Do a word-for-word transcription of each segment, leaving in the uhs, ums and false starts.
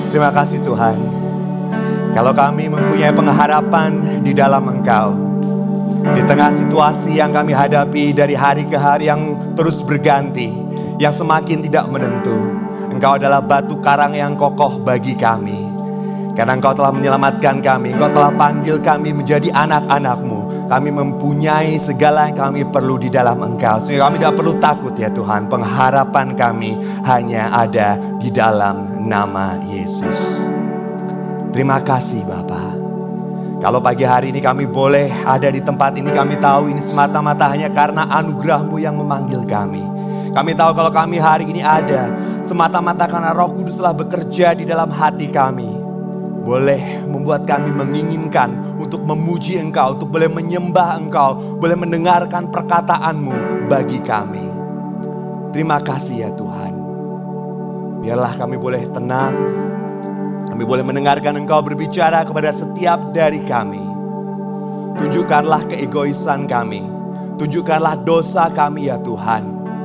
Terima kasih Tuhan. Kalau kami mempunyai pengharapan di dalam Engkau, di tengah situasi yang kami hadapi dari hari ke hari yang terus berganti, yang semakin tidak menentu, Engkau adalah batu karang yang kokoh bagi kami. Karena Engkau telah menyelamatkan kami, Engkau telah panggil kami menjadi anak-anak-Mu. Kami mempunyai segala yang kami perlu di dalam Engkau. Sehingga kami tidak perlu takut ya Tuhan. Pengharapan kami hanya ada di dalam nama Yesus. Terima kasih Bapa. Kalau pagi hari ini kami boleh ada di tempat ini, kami tahu ini semata-mata hanya karena anugerah-Mu yang memanggil kami. Kami tahu kalau kami hari ini ada semata-mata karena Roh Kudus telah bekerja di dalam hati kami. Boleh membuat kami menginginkan untuk memuji Engkau, untuk boleh menyembah Engkau, boleh mendengarkan perkataan-Mu bagi kami. Terima kasih ya Tuhan. Biarlah kami boleh tenang, kami boleh mendengarkan Engkau berbicara kepada setiap dari kami. Tunjukkanlah keegoisan kami, tunjukkanlah dosa kami ya Tuhan.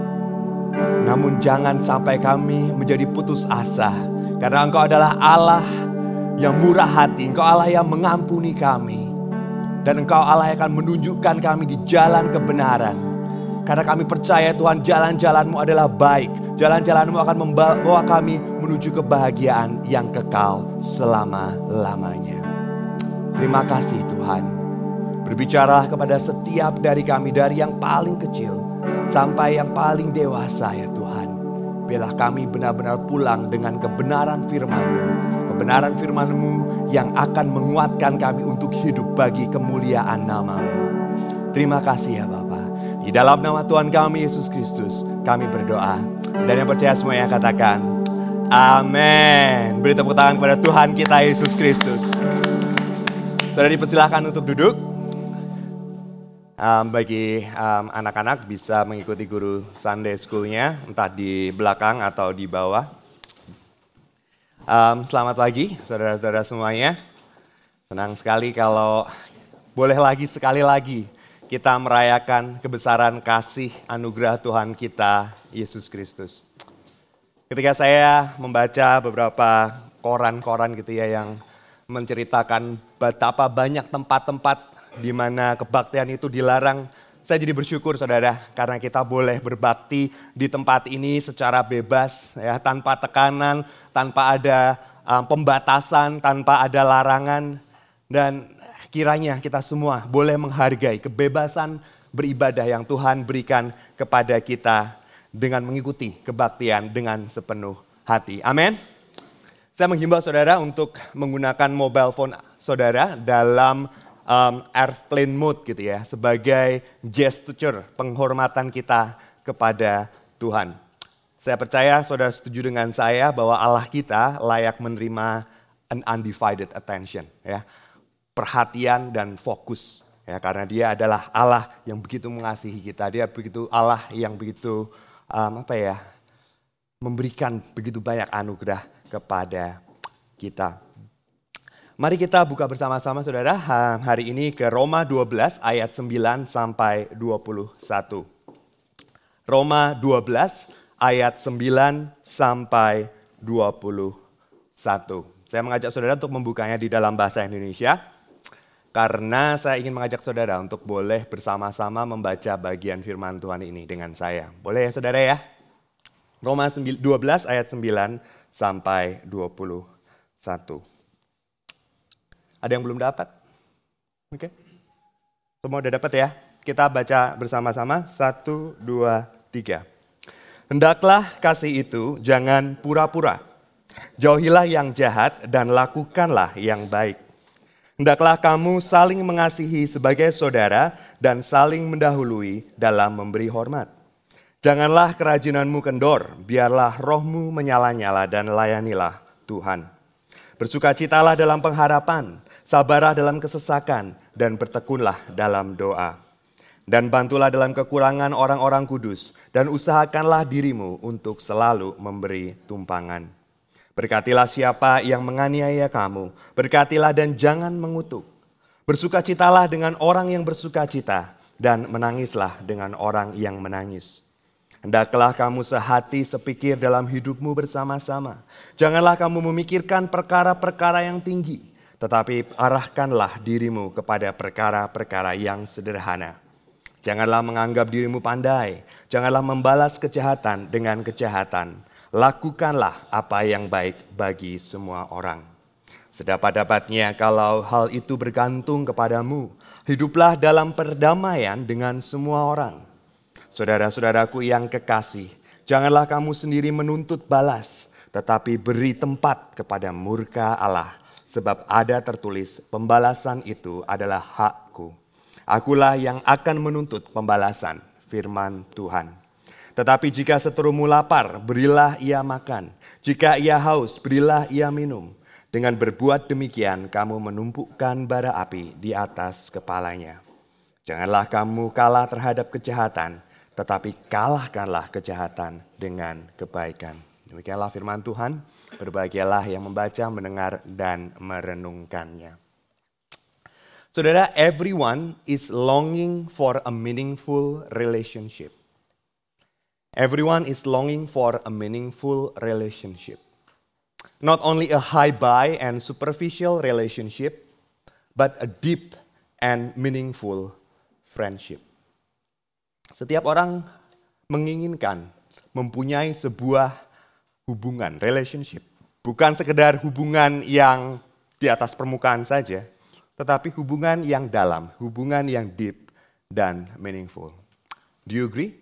Namun jangan sampai kami menjadi putus asa, karena Engkau adalah Allah yang murah hati, Engkau Allah yang mengampuni kami. Dan Engkau Allah yang akan menunjukkan kami di jalan kebenaran. Karena kami percaya Tuhan, jalan-jalan-Mu adalah baik. Jalan-jalan-Mu akan membawa kami menuju kebahagiaan yang kekal selama-lamanya. Terima kasih Tuhan. Berbicaralah kepada setiap dari kami, dari yang paling kecil sampai yang paling dewasa ya Tuhan. Biarlah kami benar-benar pulang dengan kebenaran firman-Mu. Kebenaran firman-Mu yang akan menguatkan kami untuk hidup bagi kemuliaan nama-Mu. Terima kasih ya Bapa. Di dalam nama Tuhan kami Yesus Kristus kami berdoa. Dan yang percaya semuanya katakan amin. Beri tepuk tangan kepada Tuhan kita Yesus Kristus. Saudara dipersilakan untuk duduk. Um, bagi um, anak-anak bisa mengikuti guru Sunday School-nya, entah di belakang atau di bawah. Um, selamat pagi saudara-saudara semuanya. Senang sekali kalau boleh lagi sekali lagi kita merayakan kebesaran kasih anugerah Tuhan kita Yesus Kristus. Ketika saya membaca beberapa koran-koran gitu ya yang menceritakan betapa banyak tempat-tempat di mana kebaktian itu dilarang, saya jadi bersyukur saudara, karena kita boleh berbakti di tempat ini secara bebas, ya, tanpa tekanan, tanpa ada um, pembatasan, tanpa ada larangan. Dan kiranya kita semua boleh menghargai kebebasan beribadah yang Tuhan berikan kepada kita dengan mengikuti kebaktian dengan sepenuh hati. Amin. Saya menghimbau saudara untuk menggunakan mobile phone saudara dalam Um, airplane mode gitu ya, sebagai gesture penghormatan kita kepada Tuhan. Saya percaya saudara setuju dengan saya bahwa Allah kita layak menerima an undivided attention, ya, perhatian dan fokus, ya, karena Dia adalah Allah yang begitu mengasihi kita. Dia begitu Allah yang begitu um, apa ya, memberikan begitu banyak anugerah kepada kita. Mari kita buka bersama-sama saudara hari ini ke Roma dua belas ayat sembilan sampai dua puluh satu. Roma dua belas ayat sembilan sampai dua puluh satu. Saya mengajak saudara untuk membukanya di dalam bahasa Indonesia. Karena saya ingin mengajak saudara untuk boleh bersama-sama membaca bagian firman Tuhan ini dengan saya. Boleh ya saudara ya? Roma dua belas ayat sembilan sampai dua puluh satu. Ada yang belum dapat? Oke. Semua udah dapat ya? Kita baca bersama-sama. Satu, dua, tiga. Hendaklah kasih itu jangan pura-pura. Jauhilah yang jahat dan lakukanlah yang baik. Hendaklah kamu saling mengasihi sebagai saudara dan saling mendahului dalam memberi hormat. Janganlah kerajinanmu kendor, biarlah rohmu menyala-nyala dan layanilah Tuhan. Bersukacitalah dalam pengharapan, sabarlah dalam kesesakan, dan bertekunlah dalam doa. Dan bantulah dalam kekurangan orang-orang kudus, dan usahakanlah dirimu untuk selalu memberi tumpangan. Berkatilah siapa yang menganiaya kamu, berkatilah dan jangan mengutuk. Bersukacitalah dengan orang yang bersukacita, dan menangislah dengan orang yang menangis. Hendaklah kamu sehati sepikir dalam hidupmu bersama-sama. Janganlah kamu memikirkan perkara-perkara yang tinggi, tetapi arahkanlah dirimu kepada perkara-perkara yang sederhana. Janganlah menganggap dirimu pandai, janganlah membalas kejahatan dengan kejahatan. Lakukanlah apa yang baik bagi semua orang. Sedapat-dapatnya kalau hal itu bergantung kepadamu, hiduplah dalam perdamaian dengan semua orang. Saudara-saudaraku yang kekasih, janganlah kamu sendiri menuntut balas, tetapi beri tempat kepada murka Allah. Sebab ada tertulis, pembalasan itu adalah hakku. Akulah yang akan menuntut pembalasan, firman Tuhan. Tetapi jika seterumu lapar, berilah ia makan. Jika ia haus, berilah ia minum. Dengan berbuat demikian, kamu menumpukkan bara api di atas kepalanya. Janganlah kamu kalah terhadap kejahatan, tetapi kalahkanlah kejahatan dengan kebaikan. Demikianlah firman Tuhan. Berbahagialah yang membaca, mendengar, dan merenungkannya. Saudara, everyone is longing for a meaningful relationship. Everyone is longing for a meaningful relationship. Not only a hi-bye and superficial relationship, but a deep and meaningful friendship. Setiap orang menginginkan mempunyai sebuah hubungan, relationship. Bukan sekedar hubungan yang di atas permukaan saja, tetapi hubungan yang dalam, hubungan yang deep dan meaningful. Do you agree?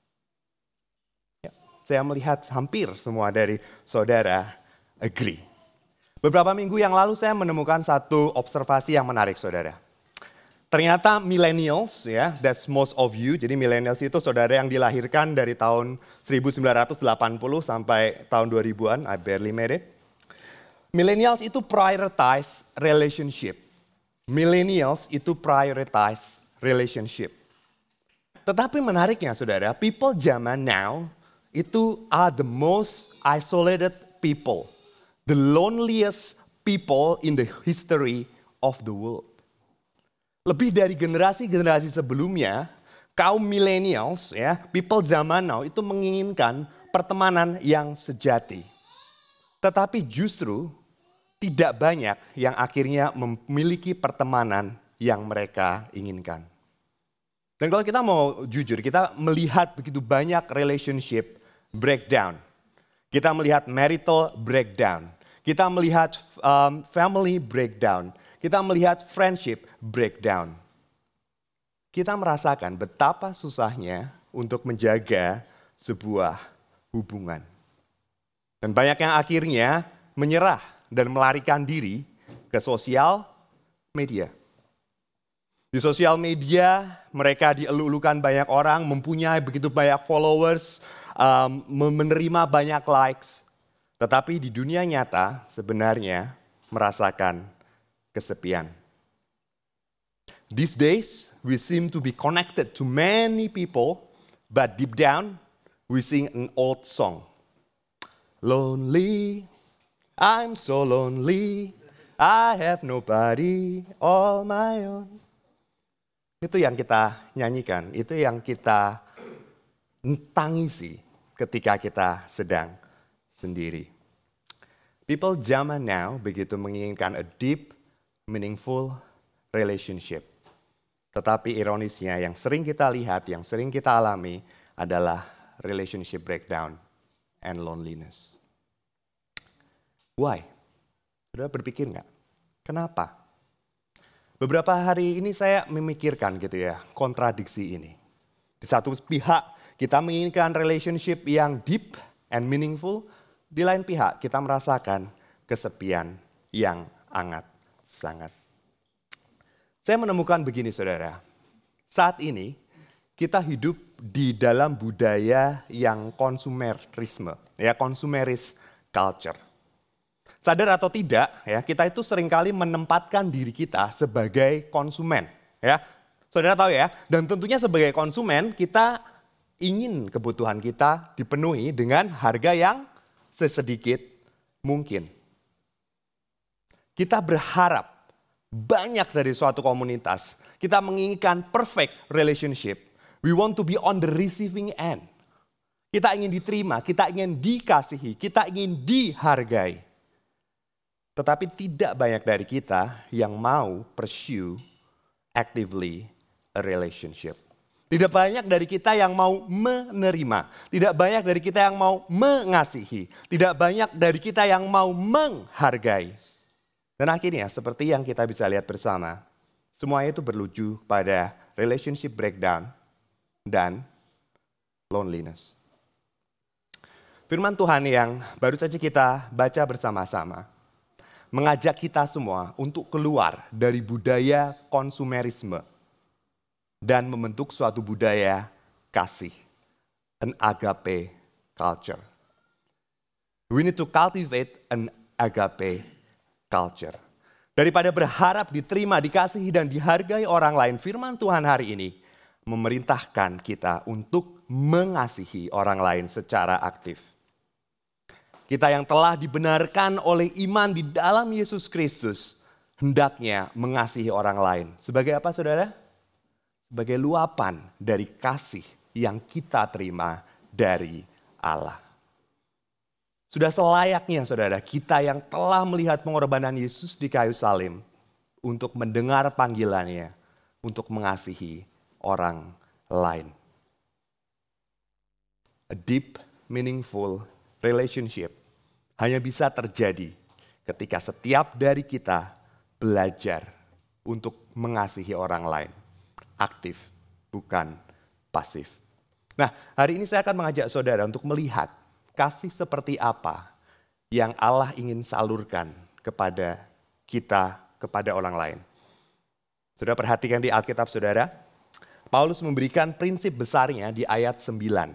Ya, saya melihat hampir semua dari saudara agree. Beberapa minggu yang lalu saya menemukan satu observasi yang menarik, saudara. Ternyata millennials, ya, that's most of you. Jadi millennials itu saudara yang dilahirkan dari tahun seribu sembilan ratus delapan puluh sampai tahun dua ribuan, I barely made it. Millennials itu prioritize relationship. Millennials itu prioritize relationship. Tetapi menariknya saudara, people zaman now itu are the most isolated people. The loneliest people in the history of the world. Lebih dari generasi-generasi sebelumnya, kaum millennials, ya, people zaman now itu menginginkan pertemanan yang sejati. Tetapi justru tidak banyak yang akhirnya memiliki pertemanan yang mereka inginkan. Dan kalau kita mau jujur, kita melihat begitu banyak relationship breakdown. Kita melihat marital breakdown. Kita melihat um, family breakdown. Kita melihat friendship breakdown. Kita merasakan betapa susahnya untuk menjaga sebuah hubungan. Dan banyak yang akhirnya menyerah dan melarikan diri ke sosial media. Di sosial media mereka dielu-elukan banyak orang, mempunyai begitu banyak followers, um, menerima banyak likes. Tetapi di dunia nyata sebenarnya merasakan kesepian. These days, we seem to be connected to many people, but deep down, we sing an old song. Lonely, I'm so lonely, I have nobody all my own. Itu yang kita nyanyikan, itu yang kita tangisi ketika kita sedang sendiri. People zaman now begitu menginginkan a deep, meaningful relationship. Tetapi ironisnya yang sering kita lihat, yang sering kita alami adalah relationship breakdown and loneliness. Why? Sudah berpikir nggak? Kenapa? Beberapa hari ini saya memikirkan gitu ya, kontradiksi ini. Di satu pihak kita menginginkan relationship yang deep and meaningful, di lain pihak kita merasakan kesepian yang hangat. Sangat. Saya menemukan begini saudara, saat ini kita hidup di dalam budaya yang konsumerisme, ya konsumeris culture. Sadar atau tidak, ya kita itu seringkali menempatkan diri kita sebagai konsumen, ya saudara tahu ya. Dan tentunya sebagai konsumen kita ingin kebutuhan kita dipenuhi dengan harga yang sesedikit mungkin. Kita berharap banyak dari suatu komunitas. Kita menginginkan perfect relationship. We want to be on the receiving end. Kita ingin diterima, kita ingin dikasihi, kita ingin dihargai. Tetapi tidak banyak dari kita yang mau pursue actively a relationship. Tidak banyak dari kita yang mau menerima. Tidak banyak dari kita yang mau mengasihi. Tidak banyak dari kita yang mau menghargai. Dan akhirnya seperti yang kita bisa lihat bersama, semuanya itu berluju pada relationship breakdown dan loneliness. Firman Tuhan yang baru saja kita baca bersama-sama mengajak kita semua untuk keluar dari budaya konsumerisme dan membentuk suatu budaya kasih, an agape culture. We need to cultivate an agape culture. Daripada berharap diterima, dikasihi, dan dihargai orang lain, firman Tuhan hari ini memerintahkan kita untuk mengasihi orang lain secara aktif. Kita yang telah dibenarkan oleh iman di dalam Yesus Kristus, hendaknya mengasihi orang lain. Sebagai apa, saudara? Sebagai luapan dari kasih yang kita terima dari Allah. Sudah selayaknya, saudara, kita yang telah melihat pengorbanan Yesus di kayu salib untuk mendengar panggilannya untuk mengasihi orang lain. A deep, meaningful relationship hanya bisa terjadi ketika setiap dari kita belajar untuk mengasihi orang lain. Aktif, bukan pasif. Nah, hari ini saya akan mengajak saudara untuk melihat kasih seperti apa yang Allah ingin salurkan kepada kita, kepada orang lain. Saudara perhatikan di Alkitab, saudara. Paulus memberikan prinsip besarnya di ayat sembilan.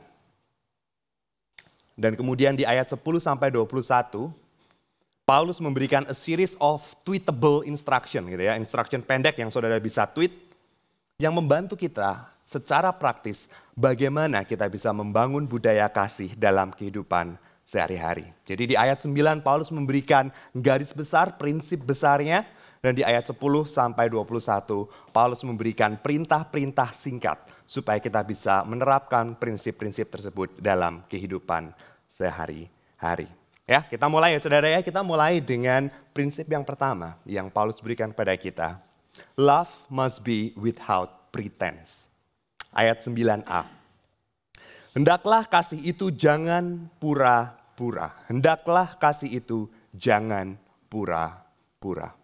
Dan kemudian di ayat sepuluh sampai dua puluh satu, Paulus memberikan a series of tweetable instruction, gitu ya, instruction pendek yang saudara bisa tweet, yang membantu kita secara praktis bagaimana kita bisa membangun budaya kasih dalam kehidupan sehari-hari. Jadi di ayat sembilan Paulus memberikan garis besar, prinsip besarnya, dan di ayat sepuluh sampai dua puluh satu Paulus memberikan perintah-perintah singkat supaya kita bisa menerapkan prinsip-prinsip tersebut dalam kehidupan sehari-hari. Ya, kita mulai ya saudara ya, kita mulai dengan prinsip yang pertama yang Paulus berikan kepada kita. Love must be without pretense. Ayat sembilan a. Hendaklah kasih itu jangan pura-pura. Hendaklah kasih itu jangan pura-pura.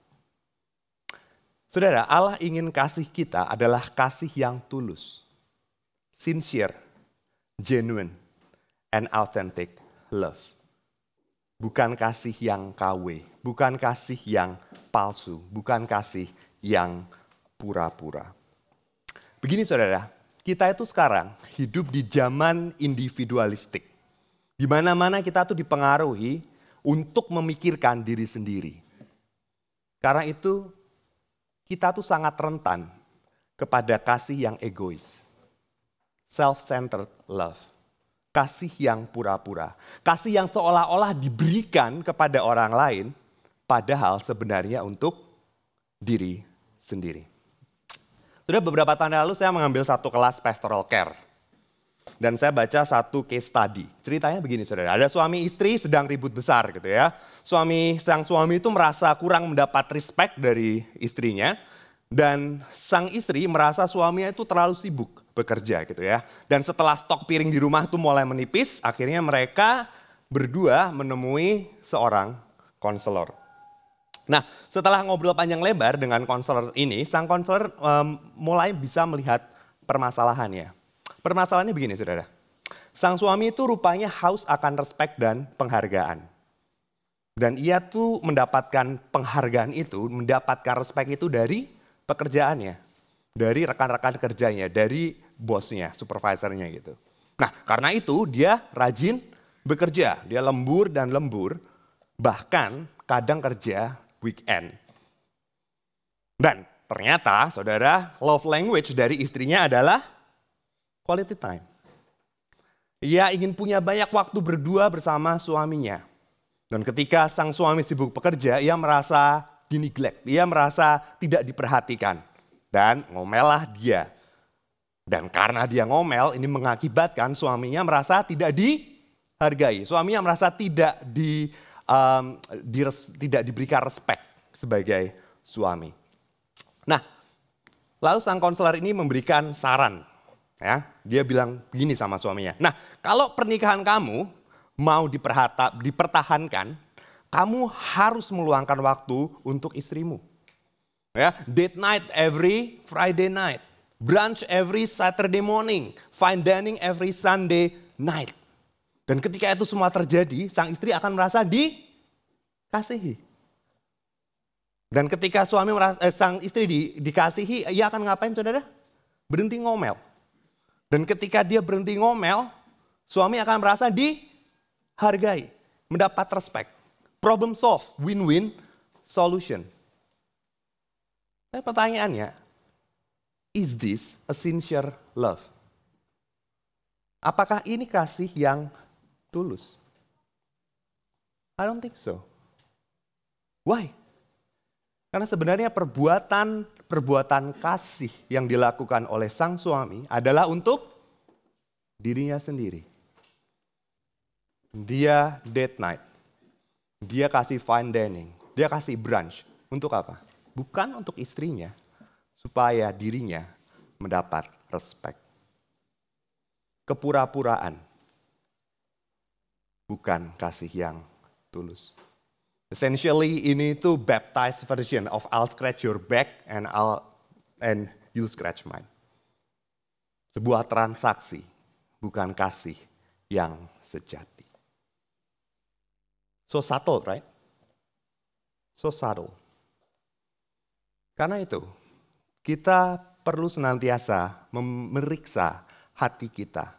Saudara, Allah ingin kasih kita adalah kasih yang tulus, sincere, genuine, and authentic love. Bukan kasih yang K W, bukan kasih yang palsu, bukan kasih yang pura-pura. Begini saudara, kita itu sekarang hidup di zaman individualistik. Di mana-mana kita tuh dipengaruhi untuk memikirkan diri sendiri. Karena itu kita tuh sangat rentan kepada kasih yang egois. Self-centered love. Kasih yang pura-pura. Kasih yang seolah-olah diberikan kepada orang lain, padahal sebenarnya untuk diri sendiri. Sudah beberapa tahun lalu saya mengambil satu kelas pastoral care. Dan saya baca satu case study. Ceritanya begini saudara, ada suami istri sedang ribut besar gitu ya. Suami sang suami itu merasa kurang mendapat respect dari istrinya. Dan sang istri merasa suaminya itu terlalu sibuk bekerja gitu ya. Dan setelah stok piring di rumah itu mulai menipis, akhirnya mereka berdua menemui seorang konselor. Nah, setelah ngobrol panjang lebar dengan konselor ini, sang konselor um, mulai bisa melihat permasalahannya. Permasalahannya begini, saudara. Sang suami itu rupanya haus akan respect dan penghargaan. Dan ia tuh mendapatkan penghargaan itu, mendapatkan respect itu dari pekerjaannya. Dari rekan-rekan kerjanya, dari bosnya, supervisornya gitu. Nah, karena itu dia rajin bekerja. Dia lembur dan lembur, bahkan kadang kerja weekend. Dan ternyata saudara, love language dari istrinya adalah quality time. Ia ingin punya banyak waktu berdua bersama suaminya. Dan ketika sang suami sibuk bekerja, ia merasa dineglect, ia merasa tidak diperhatikan. Dan ngomelah dia. Dan karena dia ngomel, ini mengakibatkan suaminya merasa tidak dihargai. Suaminya merasa tidak di, um, di tidak diberikan respect sebagai suami. Nah, lalu sang konselor ini memberikan saran. Ya, dia bilang begini sama suaminya. Nah, kalau pernikahan kamu mau diperhata, dipertahankan, kamu harus meluangkan waktu untuk istrimu. Ya, date night every Friday night. Brunch every Saturday morning, fine dining every Sunday night. Dan ketika itu semua terjadi, sang istri akan merasa dikasihi. Dan ketika suami merasa, eh, sang istri di, dikasihi, ia akan ngapain saudara? Berhenti ngomel. Dan ketika dia berhenti ngomel, suami akan merasa dihargai, mendapat respect. Problem solve, win-win solution. Nah, pertanyaannya, is this a sincere love? Apakah ini kasih yang tulus? I don't think so. Why? Karena sebenarnya perbuatan perbuatan kasih yang dilakukan oleh sang suami adalah untuk dirinya sendiri. Dia date night, dia kasih fine dining, dia kasih brunch. Untuk apa? Bukan untuk istrinya, supaya dirinya mendapat respect. Kepura-puraan, bukan kasih yang tulus. Essentially ini tuh baptized version of I'll scratch your back and I'll and you'll scratch mine. Sebuah transaksi, bukan kasih yang sejati. So subtle, right? So subtle. Karena itu, kita perlu senantiasa memeriksa hati kita.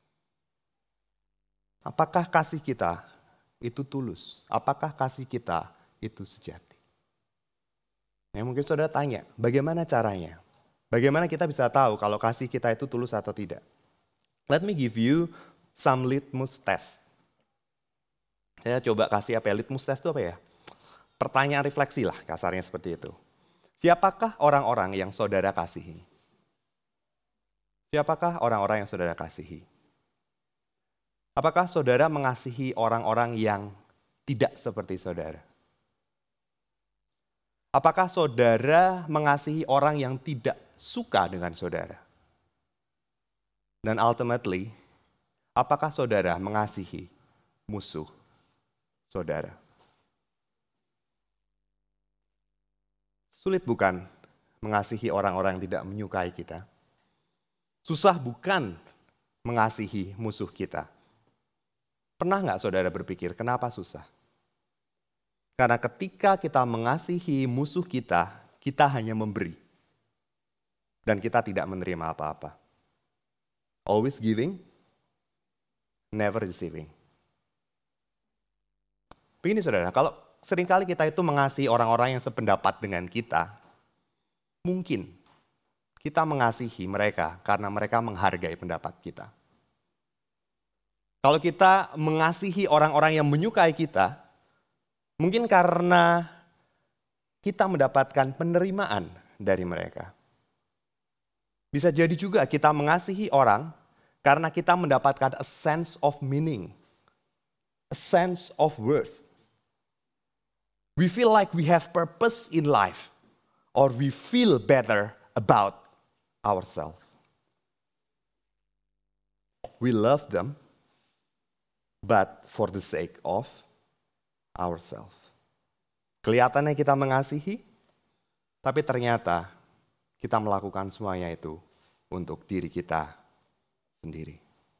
Apakah kasih kita itu tulus? Apakah kasih kita itu sejati? Ya, mungkin saudara tanya, bagaimana caranya? Bagaimana kita bisa tahu kalau kasih kita itu tulus atau tidak? Let me give you some litmus test. Saya coba kasih apa ya? Litmus test itu apa ya? Pertanyaan refleksi lah, kasarnya seperti itu. Siapakah orang-orang yang saudara kasihi? Siapakah orang-orang yang saudara kasihi? Apakah saudara mengasihi orang-orang yang tidak seperti saudara? Apakah saudara mengasihi orang yang tidak suka dengan saudara? Dan ultimately, apakah saudara mengasihi musuh saudara? Sulit bukan mengasihi orang-orang yang tidak menyukai kita? Susah bukan mengasihi musuh kita? Pernah nggak saudara berpikir, kenapa susah? Karena ketika kita mengasihi musuh kita, kita hanya memberi. Dan kita tidak menerima apa-apa. Always giving, never receiving. Begini saudara, kalau seringkali kita itu mengasihi orang-orang yang sependapat dengan kita, mungkin kita mengasihi mereka karena mereka menghargai pendapat kita. Kalau kita mengasihi orang-orang yang menyukai kita, mungkin karena kita mendapatkan penerimaan dari mereka. Bisa jadi juga kita mengasihi orang karena kita mendapatkan a sense of meaning, a sense of worth. We feel like we have purpose in life, or we feel better about ourselves. We love them, but for the sake of ourselves. Kelihatannya kita mengasihi, tapi ternyata kita melakukan semuanya itu untuk diri kita sendiri.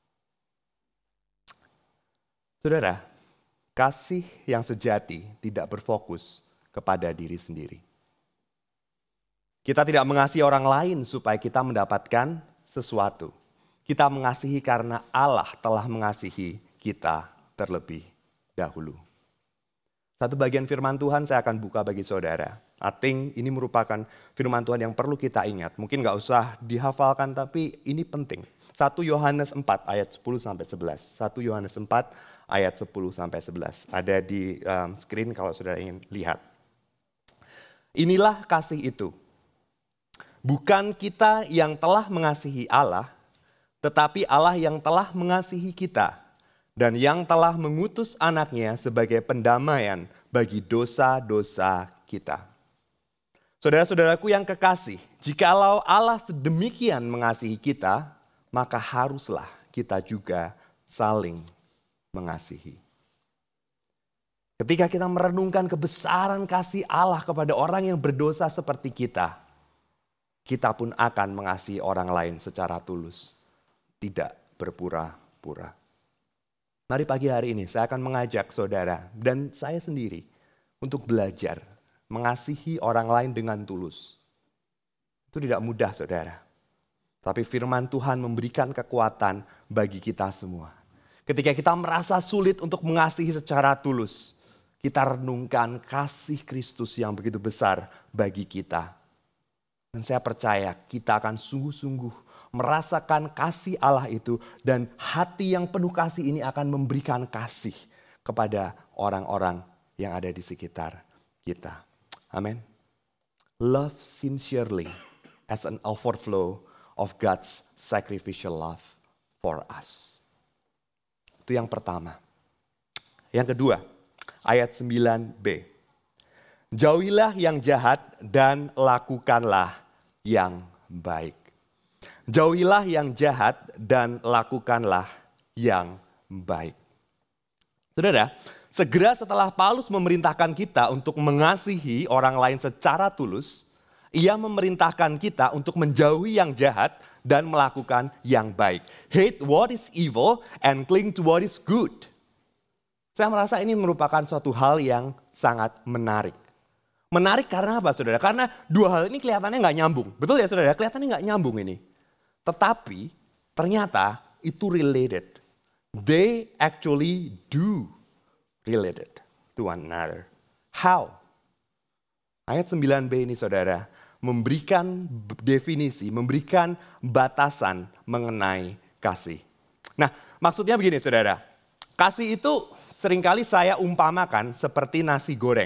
Saudara, kasih yang sejati tidak berfokus kepada diri sendiri. Kita tidak mengasihi orang lain supaya kita mendapatkan sesuatu. Kita mengasihi karena Allah telah mengasihi kita terlebih dahulu. Satu bagian firman Tuhan saya akan buka bagi saudara. I think ini merupakan firman Tuhan yang perlu kita ingat. Mungkin gak usah dihafalkan tapi ini penting. satu Yohanes empat ayat sepuluh sampai sebelas. satu Yohanes empat ayat sepuluh sampai sebelas. Ada di um, screen kalau saudara ingin lihat. Inilah kasih itu. Bukan kita yang telah mengasihi Allah, tetapi Allah yang telah mengasihi kita dan yang telah mengutus anaknya sebagai pendamaian bagi dosa-dosa kita. Saudara-saudaraku yang kekasih, jikalau Allah sedemikian mengasihi kita, maka haruslah kita juga saling mengasihi. Ketika kita merenungkan kebesaran kasih Allah kepada orang yang berdosa seperti kita, kita pun akan mengasihi orang lain secara tulus, tidak berpura-pura. Mari pagi hari ini saya akan mengajak saudara dan saya sendiri untuk belajar mengasihi orang lain dengan tulus. Itu tidak mudah saudara. Tapi firman Tuhan memberikan kekuatan bagi kita semua. Ketika kita merasa sulit untuk mengasihi secara tulus, kita renungkan kasih Kristus yang begitu besar bagi kita. Dan saya percaya kita akan sungguh-sungguh merasakan kasih Allah itu, dan hati yang penuh kasih ini akan memberikan kasih kepada orang-orang yang ada di sekitar kita. Amin. Love sincerely as an overflow of God's sacrificial love for us. Itu yang pertama. Yang kedua, ayat sembilan b. Jauhilah yang jahat dan lakukanlah yang baik. Jauhilah yang jahat dan lakukanlah yang baik. Saudara, segera setelah Paulus memerintahkan kita untuk mengasihi orang lain secara tulus, ia memerintahkan kita untuk menjauhi yang jahat dan melakukan yang baik. Hate what is evil and cling to what is good. Saya merasa ini merupakan suatu hal yang sangat menarik. Menarik karena apa saudara? Karena dua hal ini kelihatannya nggak nyambung. Betul ya saudara? Kelihatannya nggak nyambung ini. Tetapi ternyata itu related. They actually do related to one another. How? Ayat sembilan b ini saudara memberikan definisi, memberikan batasan mengenai kasih. Nah, maksudnya begini saudara. Kasih itu seringkali saya umpamakan seperti nasi goreng.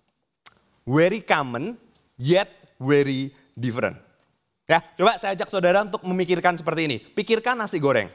Very common yet very different. Ya, coba saya ajak saudara untuk memikirkan seperti ini. Pikirkan nasi goreng.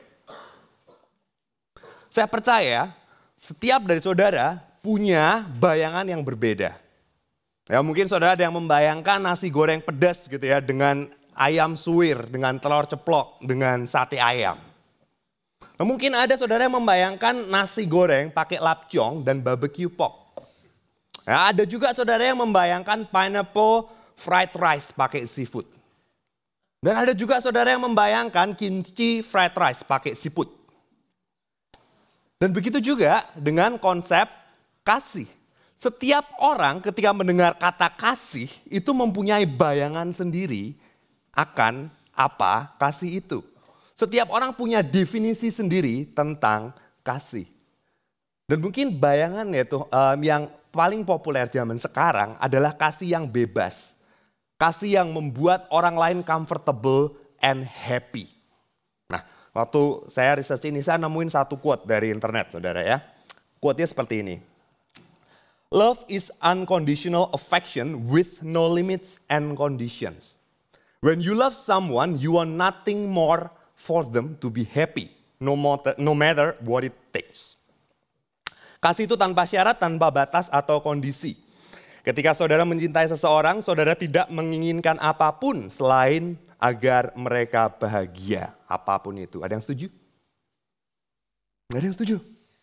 Saya percaya setiap dari saudara punya bayangan yang berbeda. Ya, mungkin saudara ada yang membayangkan nasi goreng pedas gitu ya, dengan ayam suwir, dengan telur ceplok, dengan sate ayam. Nah, mungkin ada saudara yang membayangkan nasi goreng pakai lapjong dan barbecue pork. Ya, ada juga saudara yang membayangkan pineapple fried rice pakai seafood. Dan ada juga saudara yang membayangkan kimchi fried rice pakai siput. Dan begitu juga dengan konsep kasih. Setiap orang ketika mendengar kata kasih itu mempunyai bayangan sendiri akan apa kasih itu. Setiap orang punya definisi sendiri tentang kasih. Dan mungkin bayangannya itu um, yang paling populer zaman sekarang adalah kasih yang bebas. Kasih yang membuat orang lain comfortable and happy. Nah, waktu saya research ini, saya nemuin satu quote dari internet, saudara ya. Quote-nya seperti ini. Love is unconditional affection with no limits and conditions. When you love someone, you want nothing more for them to be happy, no matter, no matter what it takes. Kasih itu tanpa syarat, tanpa batas atau kondisi. Ketika saudara mencintai seseorang, saudara tidak menginginkan apapun selain agar mereka bahagia. Apapun itu. Ada yang setuju? Nggak ada yang setuju?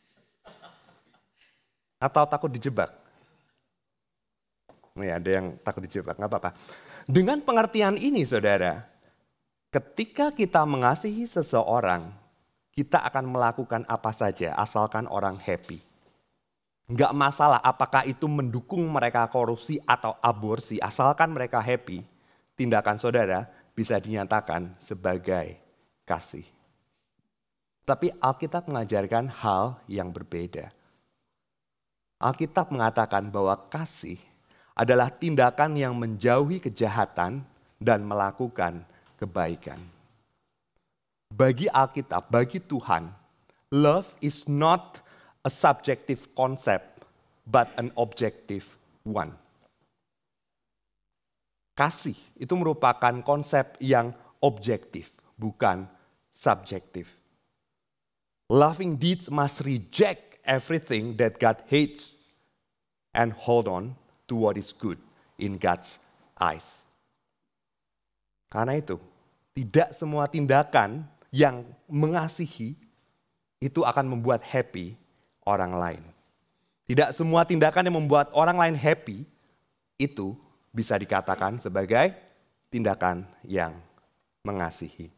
Atau takut dijebak? Nih, ada yang takut dijebak, nggak apa-apa. Dengan pengertian ini saudara, ketika kita mengasihi seseorang, kita akan melakukan apa saja asalkan orang happy. Enggak masalah apakah itu mendukung mereka korupsi atau aborsi, asalkan mereka happy, tindakan saudara bisa dinyatakan sebagai kasih. Tapi Alkitab mengajarkan hal yang berbeda. Alkitab mengatakan bahwa kasih adalah tindakan yang menjauhi kejahatan dan melakukan kebaikan. Bagi Alkitab, bagi Tuhan, love is not a subjective concept, but an objective one. kasih itu merupakan konsep yang objektif, bukan subjektif. Loving deeds must reject everything that God hates and hold on to what is good in God's eyes. Karena itu, tidak semua tindakan yang mengasihi itu akan membuat happy orang lain. Tidak semua tindakan yang membuat orang lain happy itu bisa dikatakan sebagai tindakan yang mengasihi.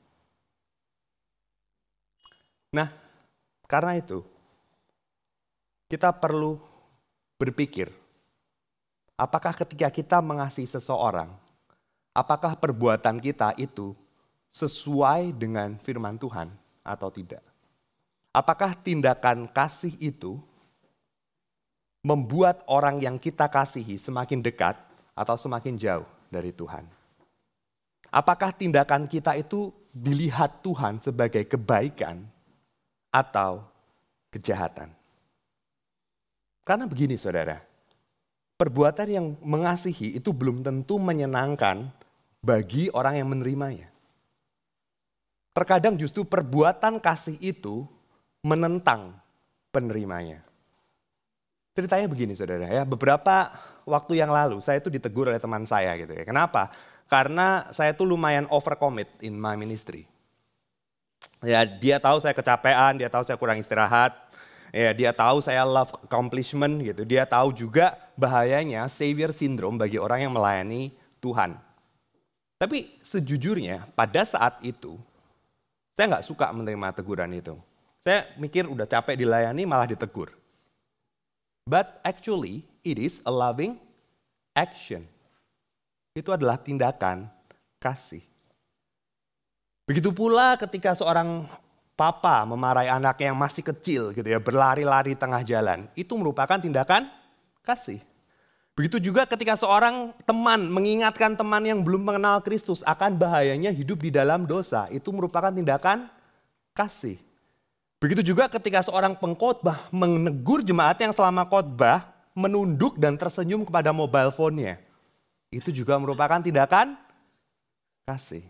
Nah, karena itu kita perlu berpikir, apakah ketika kita mengasihi seseorang, apakah perbuatan kita itu sesuai dengan firman Tuhan atau tidak? Apakah tindakan kasih itu membuat orang yang kita kasihi semakin dekat atau semakin jauh dari Tuhan? Apakah tindakan kita itu dilihat Tuhan sebagai kebaikan atau kejahatan? Karena begini saudara, perbuatan yang mengasihi itu belum tentu menyenangkan bagi orang yang menerimanya. Terkadang justru perbuatan kasih itu menentang penerimanya. Ceritanya begini saudara ya, beberapa waktu yang lalu saya itu ditegur oleh teman saya gitu ya. Kenapa? Karena saya tuh lumayan overcommit in my ministry. Ya, dia tahu saya kecapean, dia tahu saya kurang istirahat. Ya, dia tahu saya love accomplishment gitu. Dia tahu juga bahayanya savior syndrome bagi orang yang melayani Tuhan. Tapi sejujurnya pada saat itu saya nggak suka menerima teguran itu. Saya mikir udah capek dilayani malah ditegur. But actually it is a loving action. Itu adalah tindakan kasih. Begitu pula ketika seorang papa memarahi anaknya yang masih kecil gitu ya, berlari-lari tengah jalan, itu merupakan tindakan kasih. Begitu juga ketika seorang teman mengingatkan teman yang belum mengenal Kristus akan bahayanya hidup di dalam dosa, itu merupakan tindakan kasih. Begitu juga ketika seorang pengkhotbah menegur jemaat yang selama khotbah menunduk dan tersenyum kepada mobile phone-nya, itu juga merupakan tindakan kasih.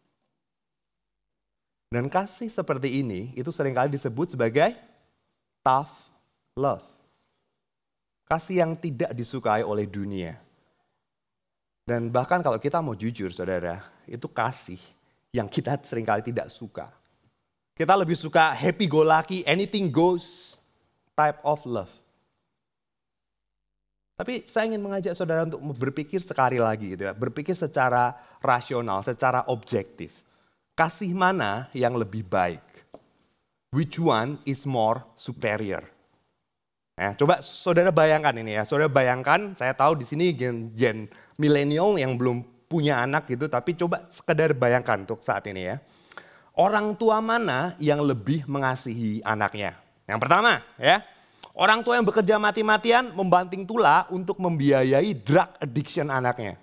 Dan kasih seperti ini itu seringkali disebut sebagai tough love. Kasih yang tidak disukai oleh dunia. Dan bahkan kalau kita mau jujur saudara, itu kasih yang kita seringkali tidak suka. Kita lebih suka happy go lucky, anything goes type of love. Tapi saya ingin mengajak saudara untuk berpikir sekali lagi gitu ya, berpikir secara rasional, secara objektif. Kasih mana yang lebih baik? Which one is more superior? Nah, coba saudara bayangkan ini ya, saudara bayangkan, saya tahu di sini gen, gen milenial yang belum punya anak gitu, tapi coba sekedar bayangkan untuk saat ini ya. Orang tua mana yang lebih mengasihi anaknya? Yang pertama ya, orang tua yang bekerja mati-matian membanting tulang untuk membiayai drug addiction anaknya.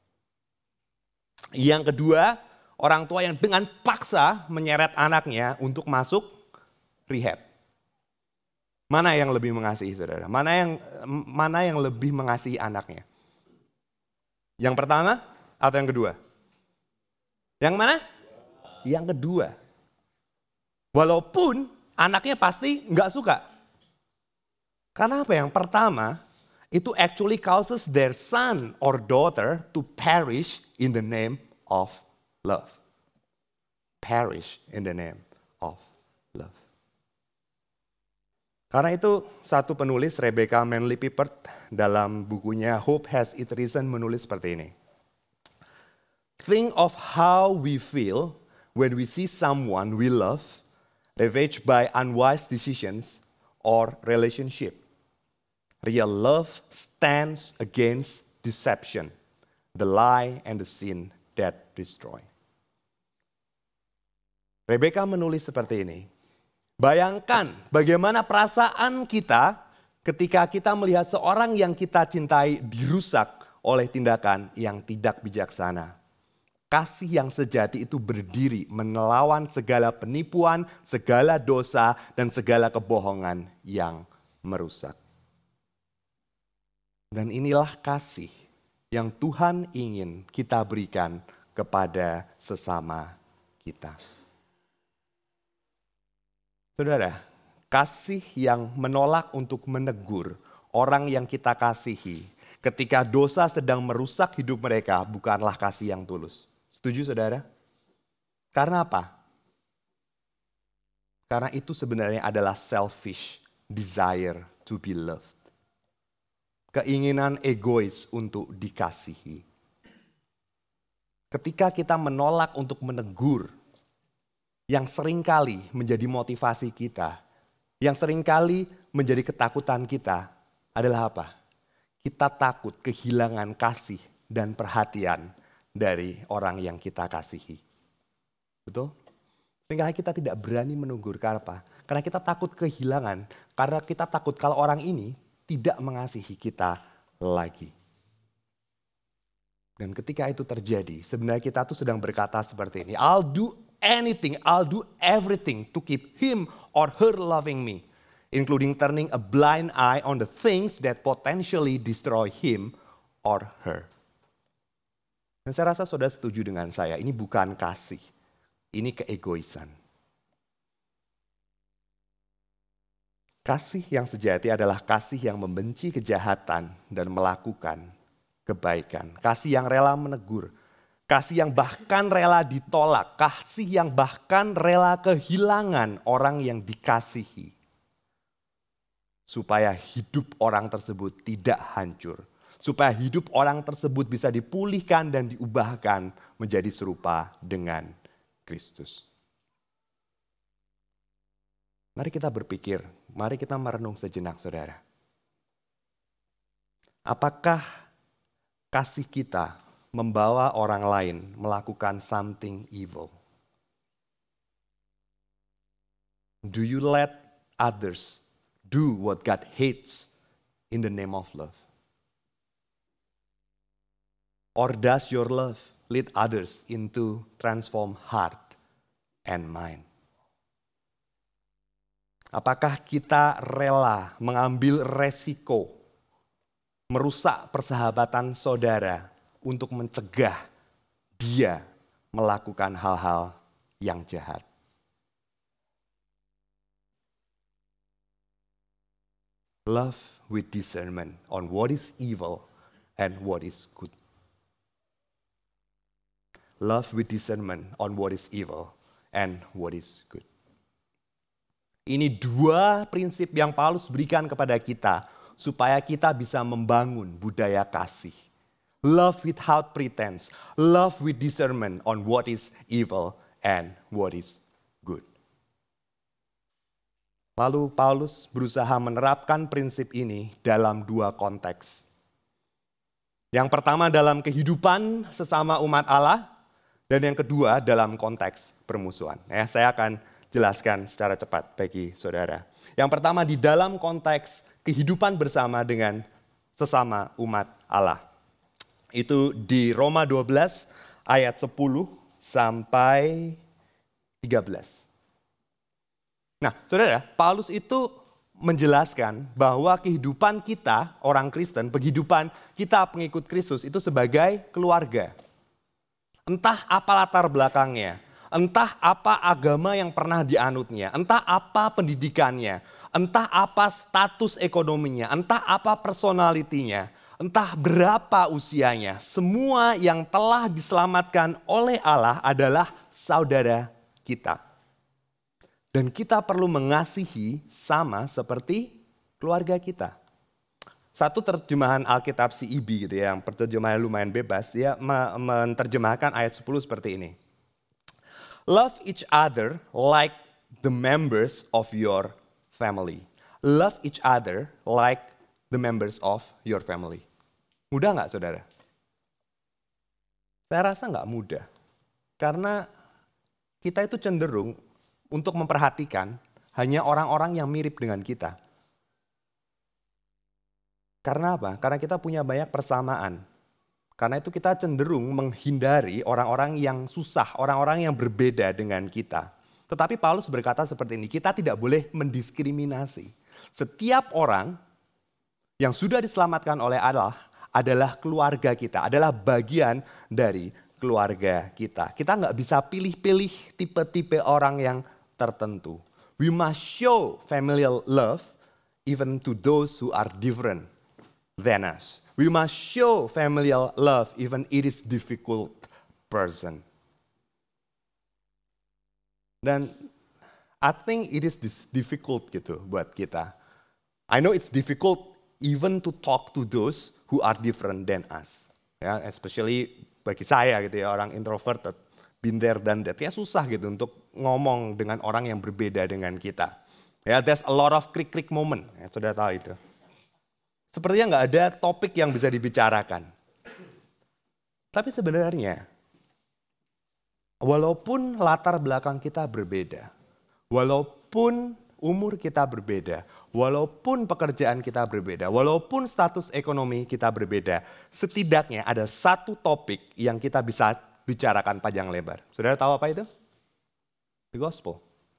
Yang kedua, orang tua yang dengan paksa menyeret anaknya untuk masuk rehab. Mana yang lebih mengasihi saudara? Mana yang mana yang lebih mengasihi anaknya? Yang pertama atau yang kedua? Yang mana? Yang kedua. Walaupun anaknya pasti nggak suka. Karena apa? Yang pertama, itu actually causes their son or daughter to perish in the name of love. Perish in the name of love. Karena itu satu penulis Rebecca Manley Pippert dalam bukunya Hope Has Its Reason menulis seperti ini. Think of how we feel when we see someone we love ravaged by unwise decisions or relationship. Real love stands against deception, the lie and the sin that destroy. Rebecca menulis seperti ini. Bayangkan bagaimana perasaan kita ketika kita melihat seorang yang kita cintai dirusak oleh tindakan yang tidak bijaksana. Kasih yang sejati itu berdiri melawan segala penipuan, segala dosa, dan segala kebohongan yang merusak. Dan inilah kasih yang Tuhan ingin kita berikan kepada sesama kita. Saudara, kasih yang menolak untuk menegur orang yang kita kasihi ketika dosa sedang merusak hidup mereka bukanlah kasih yang tulus. Setuju saudara? Karena apa? Karena itu sebenarnya adalah selfish desire to be loved. Keinginan egois untuk dikasihi. Ketika kita menolak untuk menegur, yang seringkali menjadi motivasi kita, yang seringkali menjadi ketakutan kita adalah apa? Kita takut kehilangan kasih dan perhatian dari orang yang kita kasihi. Betul? Sehingga kita tidak berani menegur. Karena apa? Karena kita takut kehilangan, karena kita takut kalau orang ini tidak mengasihi kita lagi. Dan ketika itu terjadi, sebenarnya kita tuh sedang berkata seperti ini, I'll do anything, I'll do everything to keep him or her loving me, including turning a blind eye on the things that potentially destroy him or her. Dan saya rasa saudara setuju dengan saya, ini bukan kasih, ini keegoisan. Kasih yang sejati adalah kasih yang membenci kejahatan dan melakukan kebaikan. Kasih yang rela menegur. Kasih yang bahkan rela ditolak. Kasih yang bahkan rela kehilangan orang yang dikasihi. Supaya hidup orang tersebut tidak hancur. Supaya hidup orang tersebut bisa dipulihkan dan diubahkan menjadi serupa dengan Kristus. Mari kita berpikir, mari kita merenung sejenak saudara. Apakah kasih kita membawa orang lain melakukan something evil? Do you let others do what God hates in the name of love? Or does your love lead others into transform heart and mind? Apakah kita rela mengambil resiko merusak persahabatan saudara untuk mencegah dia melakukan hal-hal yang jahat? Love with discernment on what is evil and what is good. Love with discernment on what is evil and what is good. Ini dua prinsip yang Paulus berikan kepada kita supaya kita bisa membangun budaya kasih. Love without pretense, love with discernment on what is evil and what is good. Lalu Paulus berusaha menerapkan prinsip ini dalam dua konteks. Yang pertama dalam kehidupan sesama umat Allah, dan yang kedua dalam konteks permusuhan. Ya, saya akan jelaskan secara cepat bagi saudara. Yang pertama di dalam konteks kehidupan bersama dengan sesama umat Allah. Itu di Roma dua belas ayat sepuluh sampai tiga belas. Nah, saudara, Paulus itu menjelaskan bahwa kehidupan kita, orang Kristen, kehidupan kita pengikut Kristus itu sebagai keluarga. Entah apa latar belakangnya, entah apa agama yang pernah dianutnya, entah apa pendidikannya, entah apa status ekonominya, entah apa personalitinya, entah berapa usianya, semua yang telah diselamatkan oleh Allah adalah saudara kita. Dan kita perlu mengasihi sama seperti keluarga kita. Satu terjemahan Alkitab C E B gitu ya, yang terjemahannya lumayan bebas, dia menerjemahkan ayat sepuluh seperti ini. Love each other like the members of your family. Love each other like the members of your family. Mudah nggak saudara? Saya rasa nggak mudah. Karena kita itu cenderung untuk memperhatikan hanya orang-orang yang mirip dengan kita. Karena apa? Karena kita punya banyak persamaan. Karena itu kita cenderung menghindari orang-orang yang susah, orang-orang yang berbeda dengan kita. Tetapi Paulus berkata seperti ini, kita tidak boleh mendiskriminasi. Setiap orang yang sudah diselamatkan oleh Allah adalah keluarga kita, adalah bagian dari keluarga kita. Kita nggak bisa pilih-pilih tipe-tipe orang yang tertentu. We must show familial love even to those who are different than us. We must show familial love even it is difficult person. Dan I think it is difficult gitu buat kita. I know it's difficult even to talk to those who are different than us. Ya, especially bagi saya gitu ya, orang introverted, been there done that. Ya susah gitu untuk ngomong dengan orang yang berbeda dengan kita. Ya, there's a lot of krik-krik moment. Ya, sudah tahu itu. Sepertinya nggak ada topik yang bisa dibicarakan. Tapi sebenarnya, walaupun latar belakang kita berbeda, walaupun umur kita berbeda, walaupun pekerjaan kita berbeda, walaupun status ekonomi kita berbeda, setidaknya ada satu topik yang kita bisa bicarakan panjang lebar. Saudara tahu apa itu? The Gospel.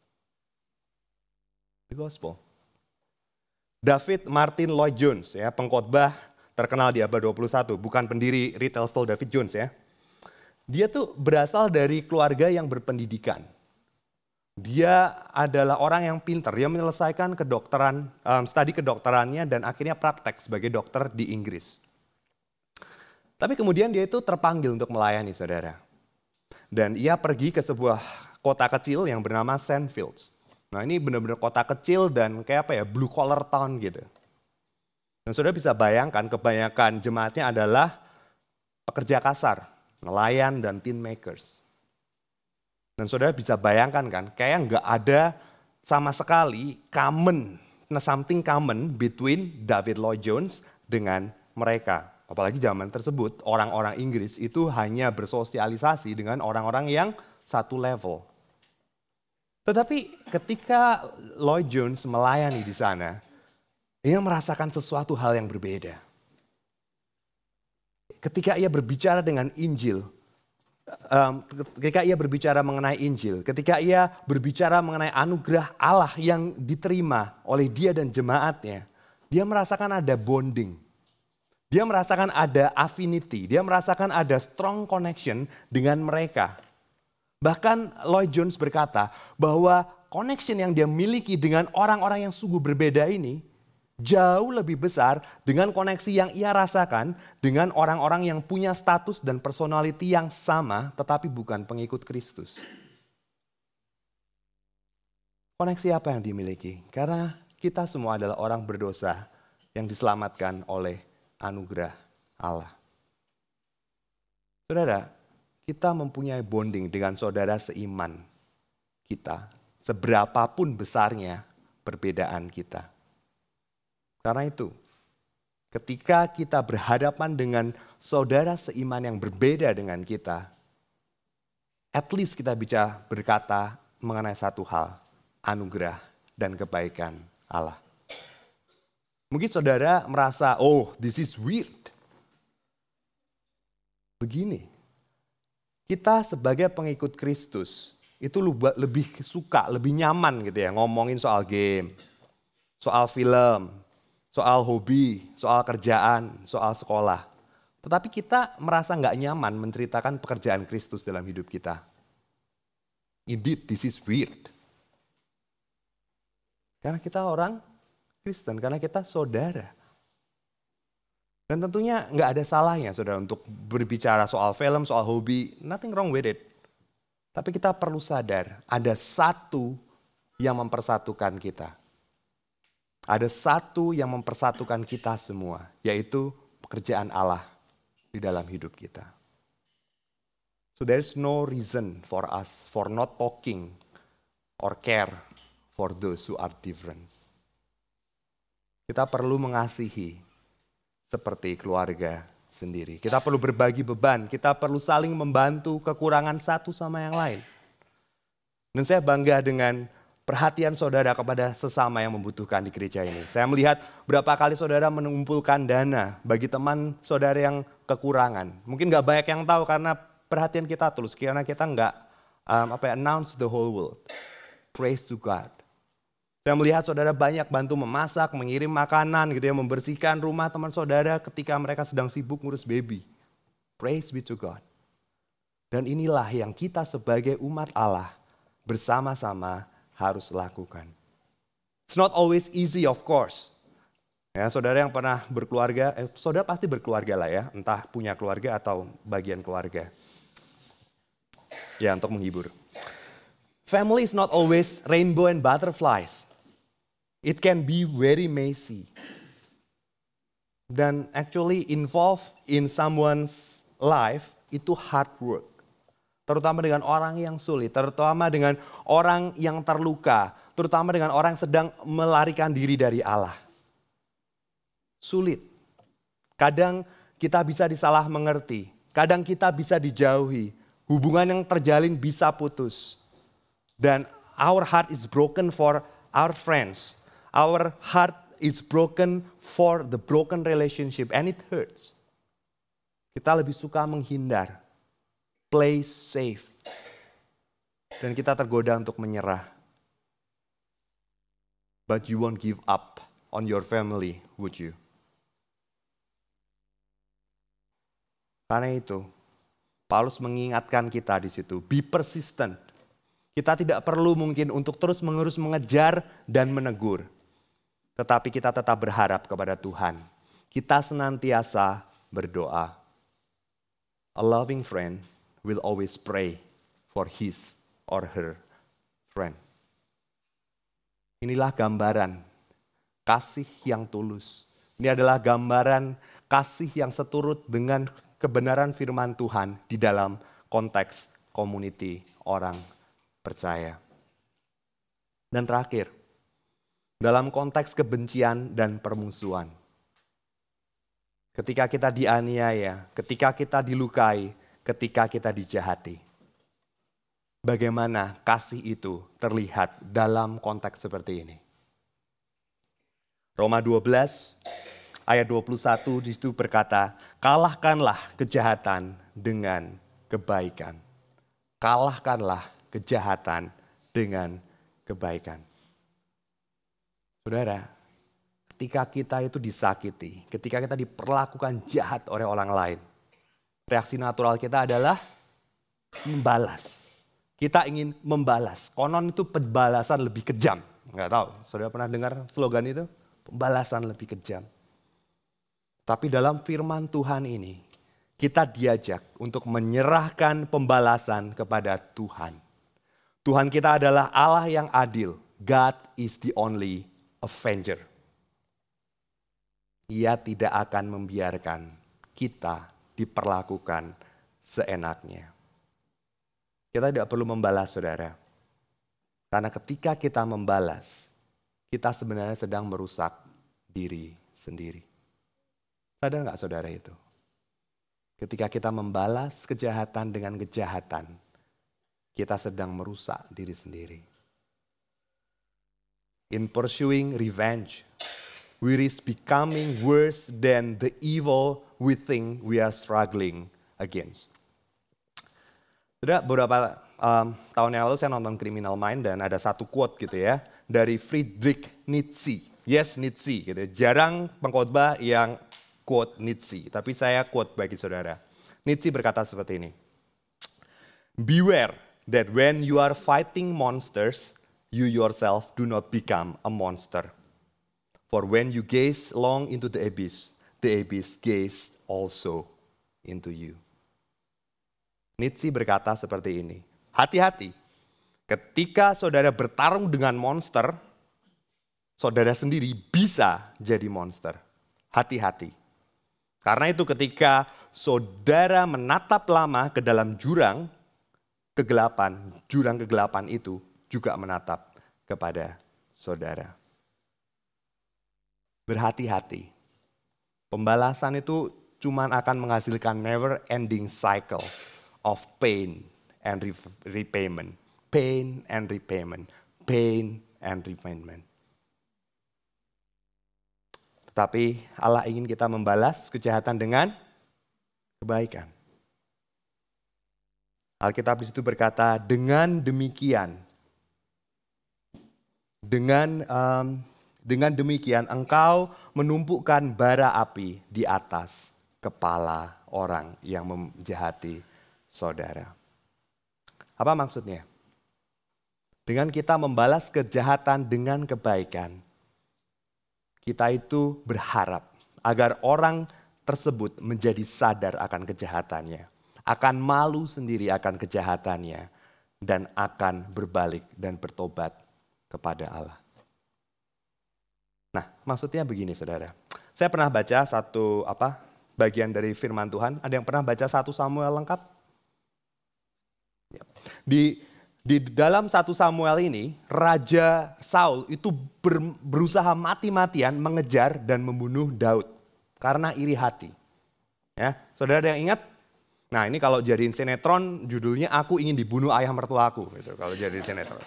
The Gospel. David Martin Lloyd Jones, ya, pengkhotbah terkenal di abad dua puluh satu, bukan pendiri Retail Store David Jones ya. Dia tuh berasal dari keluarga yang berpendidikan. Dia adalah orang yang pintar, dia menyelesaikan kedokteran, um, studi kedokterannya dan akhirnya praktek sebagai dokter di Inggris. Tapi kemudian dia itu terpanggil untuk melayani saudara. Dan ia pergi ke sebuah kota kecil yang bernama Saint Fields. Nah ini benar-benar kota kecil dan kayak apa ya, blue collar town gitu. Dan saudara bisa bayangkan kebanyakan jemaatnya adalah pekerja kasar, nelayan dan tin makers. Dan saudara bisa bayangkan kan, kayak nggak ada sama sekali common, something common between David Lloyd Jones dengan mereka. Apalagi zaman tersebut, orang-orang Inggris itu hanya bersosialisasi dengan orang-orang yang satu level. Tetapi ketika Lloyd Jones melayani di sana, ia merasakan sesuatu hal yang berbeda. Ketika ia berbicara dengan Injil, Um, ketika ia berbicara mengenai Injil, ketika ia berbicara mengenai anugerah Allah yang diterima oleh dia dan jemaatnya, dia merasakan ada bonding. Dia merasakan ada affinity, dia merasakan ada strong connection dengan mereka. Bahkan Lloyd Jones berkata bahwa connection yang dia miliki dengan orang-orang yang sungguh berbeda ini jauh lebih besar dengan koneksi yang ia rasakan dengan orang-orang yang punya status dan personality yang sama tetapi bukan pengikut Kristus. Koneksi apa yang dimiliki? Karena kita semua adalah orang berdosa yang diselamatkan oleh anugerah Allah. Saudara, kita mempunyai bonding dengan saudara seiman kita, seberapapun besarnya perbedaan kita. Karena itu, ketika kita berhadapan dengan saudara seiman yang berbeda dengan kita, at least kita bisa berkata mengenai satu hal, anugerah dan kebaikan Allah. Mungkin saudara merasa, oh this is weird. Begini, kita sebagai pengikut Kristus itu lebih suka, lebih nyaman gitu ya ngomongin soal game, soal film, soal hobi, soal kerjaan, soal sekolah. Tetapi kita merasa nggak nyaman menceritakan pekerjaan Kristus dalam hidup kita. Indeed, this is weird. Karena kita orang Kristen, karena kita saudara. Dan tentunya nggak ada salahnya saudara untuk berbicara soal film, soal hobi, nothing wrong with it. Tapi kita perlu sadar, ada satu yang mempersatukan kita. Ada satu yang mempersatukan kita semua, yaitu pekerjaan Allah di dalam hidup kita. So there's no reason for us for not talking or care for those who are different. Kita perlu mengasihi seperti keluarga sendiri. Kita perlu berbagi beban, kita perlu saling membantu kekurangan satu sama yang lain. Dan saya bangga dengan perhatian saudara kepada sesama yang membutuhkan di gereja ini. Saya melihat berapa kali saudara mengumpulkan dana bagi teman saudara yang kekurangan. Mungkin gak banyak yang tahu karena perhatian kita tulus. Karena kita gak um, apa ya, announce the whole world. Praise to God. Saya melihat saudara banyak bantu memasak, mengirim makanan gitu ya, membersihkan rumah teman saudara ketika mereka sedang sibuk ngurus baby. Praise be to God. Dan inilah yang kita sebagai umat Allah bersama-sama harus lakukan. It's not always easy of course. Ya, saudara yang pernah berkeluarga, eh, saudara pasti berkeluarga lah ya, entah punya keluarga atau bagian keluarga. Ya, untuk menghibur. Family is not always rainbow and butterflies. It can be very messy. Dan actually involved in someone's life itu hard work. Terutama dengan orang yang sulit, terutama dengan orang yang terluka, terutama dengan orang yang sedang melarikan diri dari Allah. Sulit. Kadang kita bisa disalah mengerti, kadang kita bisa dijauhi, hubungan yang terjalin bisa putus. Dan our heart is broken for our friends. Our heart is broken for the broken relationship and it hurts. Kita lebih suka menghindar, play safe. Dan kita tergoda untuk menyerah. But you won't give up on your family, would you? Karena itu, Paulus mengingatkan kita di situ, be persistent. Kita tidak perlu mungkin untuk terus mengerus mengejar dan menegur. Tetapi kita tetap berharap kepada Tuhan. Kita senantiasa berdoa. A loving friend will always pray for his or her friend. Inilah gambaran kasih yang tulus. Ini adalah gambaran kasih yang seturut dengan kebenaran firman Tuhan di dalam konteks community orang percaya. Dan terakhir, dalam konteks kebencian dan permusuhan. Ketika kita dianiaya, ketika kita dilukai, ketika kita dijahati. Bagaimana kasih itu terlihat dalam konteks seperti ini. Roma dua belas ayat dua puluh satu di situ berkata, kalahkanlah kejahatan dengan kebaikan. Kalahkanlah kejahatan dengan kebaikan. Saudara, ketika kita itu disakiti, ketika kita diperlakukan jahat oleh orang lain, reaksi natural kita adalah membalas. Kita ingin membalas. Konon itu pembalasan lebih kejam. Enggak tahu, saudara pernah dengar slogan itu? Pembalasan lebih kejam. Tapi dalam firman Tuhan ini, kita diajak untuk menyerahkan pembalasan kepada Tuhan. Tuhan kita adalah Allah yang adil. God is the only avenger. Ia tidak akan membiarkan kita diperlakukan seenaknya. Kita tidak perlu membalas, saudara. Karena ketika kita membalas, kita sebenarnya sedang merusak diri sendiri. Sadar nggak saudara itu? Ketika kita membalas kejahatan dengan kejahatan, kita sedang merusak diri sendiri. In pursuing revenge, we risk becoming worse than the evil we think we are struggling against. Sudah beberapa um, tahun yang lalu saya nonton Criminal Minds dan ada satu quote gitu ya dari Friedrich Nietzsche. Yes, Nietzsche gitu. Jarang pengkhotbah yang quote Nietzsche, tapi saya quote bagi saudara. Nietzsche berkata seperti ini. Beware that when you are fighting monsters, you yourself do not become a monster. For when you gaze long into the abyss, the abyss gaze also into you. Nietzsche berkata seperti ini, hati-hati, ketika saudara bertarung dengan monster, saudara sendiri bisa jadi monster. Hati-hati. Karena itu ketika saudara menatap lama ke dalam jurang kegelapan, jurang kegelapan itu juga menatap kepada saudara. Berhati-hati. Pembalasan itu cuma akan menghasilkan never ending cycle of pain and repayment. Pain and repayment. Pain and repayment. Tetapi Allah ingin kita membalas kejahatan dengan kebaikan. Alkitab di situ berkata, dengan demikian Dengan um, dengan demikian engkau menumpukkan bara api di atas kepala orang yang menjahati saudara. Apa maksudnya? Dengan kita membalas kejahatan dengan kebaikan, kita itu berharap agar orang tersebut menjadi sadar akan kejahatannya, akan malu sendiri akan kejahatannya, dan akan berbalik dan bertobat kepada Allah. Nah, maksudnya begini saudara. Saya pernah baca satu apa bagian dari firman Tuhan. Ada yang pernah baca satu Samuel lengkap? Di di dalam satu Samuel ini, Raja Saul itu ber, berusaha mati-matian mengejar dan membunuh Daud karena iri hati. Ya, saudara ada yang ingat? Nah, ini kalau jadiin sinetron judulnya Aku Ingin Dibunuh Ayah Mertuaku gitu kalau jadiin sinetron.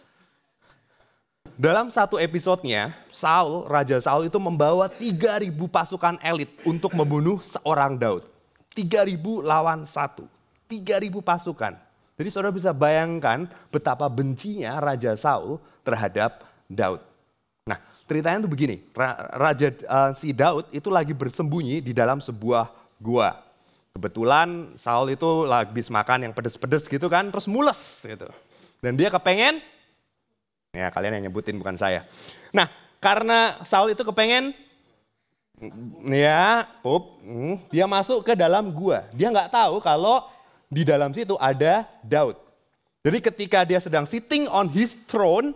Dalam satu episodenya, Saul, Raja Saul itu membawa tiga ribu pasukan elit untuk membunuh seorang Daud. tiga ribu lawan satu. tiga ribu pasukan. Jadi saudara bisa bayangkan betapa bencinya Raja Saul terhadap Daud. Nah, ceritanya itu begini. Raja uh, si Daud itu lagi bersembunyi di dalam sebuah gua. Kebetulan Saul itu habis makan yang pedes-pedes gitu kan, terus mules gitu. Dan dia kepengen, ya kalian yang nyebutin bukan saya. Nah, karena Saul itu kepengen, ya, pup, dia masuk ke dalam gua. Dia nggak tahu kalau di dalam situ ada Daud. Jadi ketika dia sedang sitting on his throne,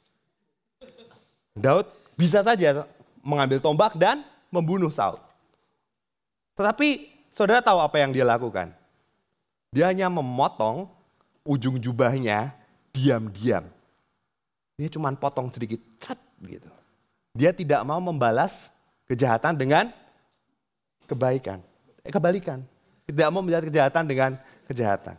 Daud bisa saja mengambil tombak dan membunuh Saul. Tetapi saudara tahu apa yang dia lakukan? Dia hanya memotong ujung jubahnya diam-diam. Dia cuma potong sedikit, cat gitu. Dia tidak mau membalas kejahatan dengan kebaikan. Eh, kebalikan. Tidak mau membalas kejahatan dengan kejahatan.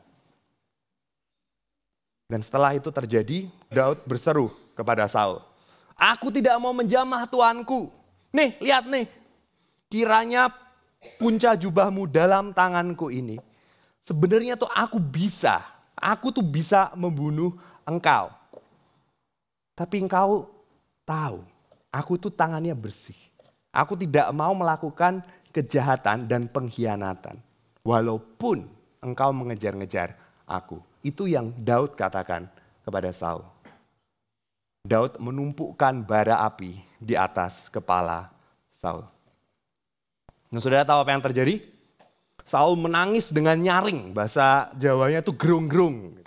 Dan setelah itu terjadi, Daud berseru kepada Saul, "Aku tidak mau menjamah tuanku. Nih, lihat nih. Kiranya punca jubahmu dalam tanganku ini. Sebenarnya tuh aku bisa. Aku tuh bisa membunuh engkau. Tapi engkau tahu, aku tuh tangannya bersih. Aku tidak mau melakukan kejahatan dan pengkhianatan. Walaupun engkau mengejar-ngejar aku." Itu yang Daud katakan kepada Saul. Daud menumpukan bara api di atas kepala Saul. Nah, saudara tahu apa yang terjadi? Saul menangis dengan nyaring, bahasa Jawanya itu gerung-gerung.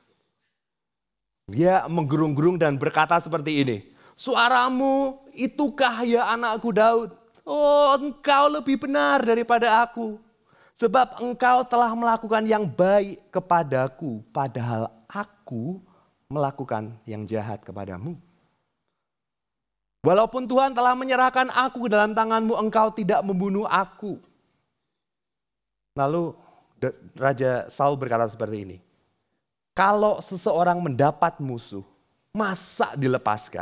Dia menggerung-gerung dan berkata seperti ini, "Suaramu itukah ya anakku Daud? Oh, engkau lebih benar daripada aku. Sebab engkau telah melakukan yang baik kepadaku, padahal aku melakukan yang jahat kepadamu. Walaupun Tuhan telah menyerahkan aku ke dalam tanganmu, engkau tidak membunuh aku." Lalu Raja Saul berkata seperti ini, "Kalau seseorang mendapat musuh, masa dilepaskan?"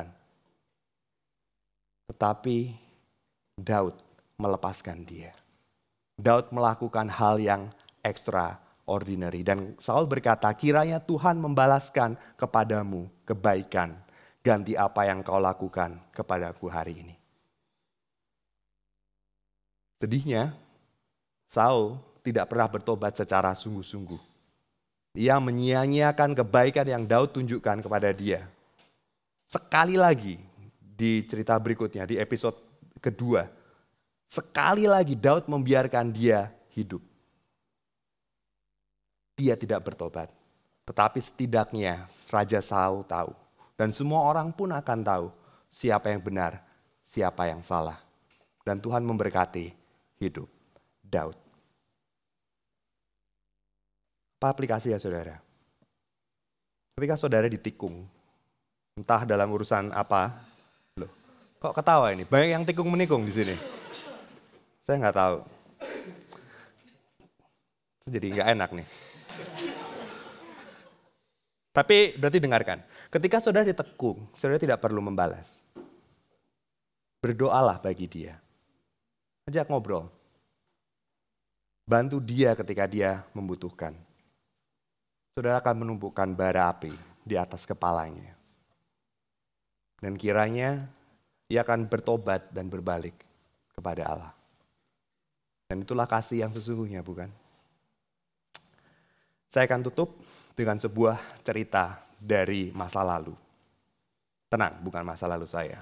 Tetapi Daud melepaskan dia. Daud melakukan hal yang extraordinary. Dan Saul berkata, "Kiranya Tuhan membalaskan kepadamu kebaikan, ganti apa yang kau lakukan kepadaku hari ini." Sedihnya, Saul tidak pernah bertobat secara sungguh-sungguh. Ia menyia-nyiakan kebaikan yang Daud tunjukkan kepada dia. Sekali lagi di cerita berikutnya, di episode kedua, sekali lagi Daud membiarkan dia hidup. Dia tidak bertobat. Tetapi setidaknya Raja Saul tahu. Dan semua orang pun akan tahu siapa yang benar, siapa yang salah. Dan Tuhan memberkati hidup Daud. Apa aplikasi ya saudara? Ketika saudara ditikung, entah dalam urusan apa. Loh, kok ketawa ini? Banyak yang tikung menikung di sini. Saya nggak tahu. Jadi nggak enak nih. Tapi berarti dengarkan. Ketika saudara ditekung, saudara tidak perlu membalas. Berdoalah bagi dia. Ajak ngobrol. Bantu dia ketika dia membutuhkan. Saudara akan menumpukan bara api di atas kepalanya. Dan kiranya ia akan bertobat dan berbalik kepada Allah. Dan itulah kasih yang sesungguhnya, bukan? Saya akan tutup dengan sebuah cerita dari masa lalu. Tenang, bukan masa lalu saya.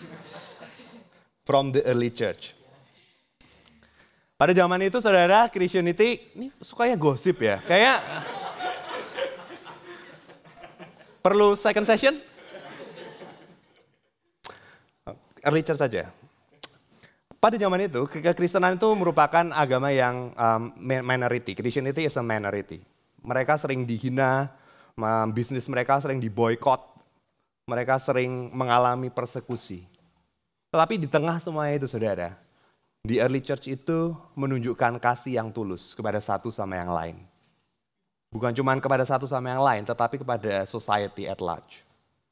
From the early church. Pada zaman itu, saudara, Christianity, ini sukanya gosip ya. Kayak, perlu second session? Early church saja. Pada zaman itu, kekristenan itu merupakan agama yang um, minority. Christianity is a minority. Mereka sering dihina, bisnis mereka sering diboykot, mereka sering mengalami persekusi. Tetapi di tengah semua itu, saudara, di early church itu menunjukkan kasih yang tulus kepada satu sama yang lain. Bukan cuma kepada satu sama yang lain, tetapi kepada society at large.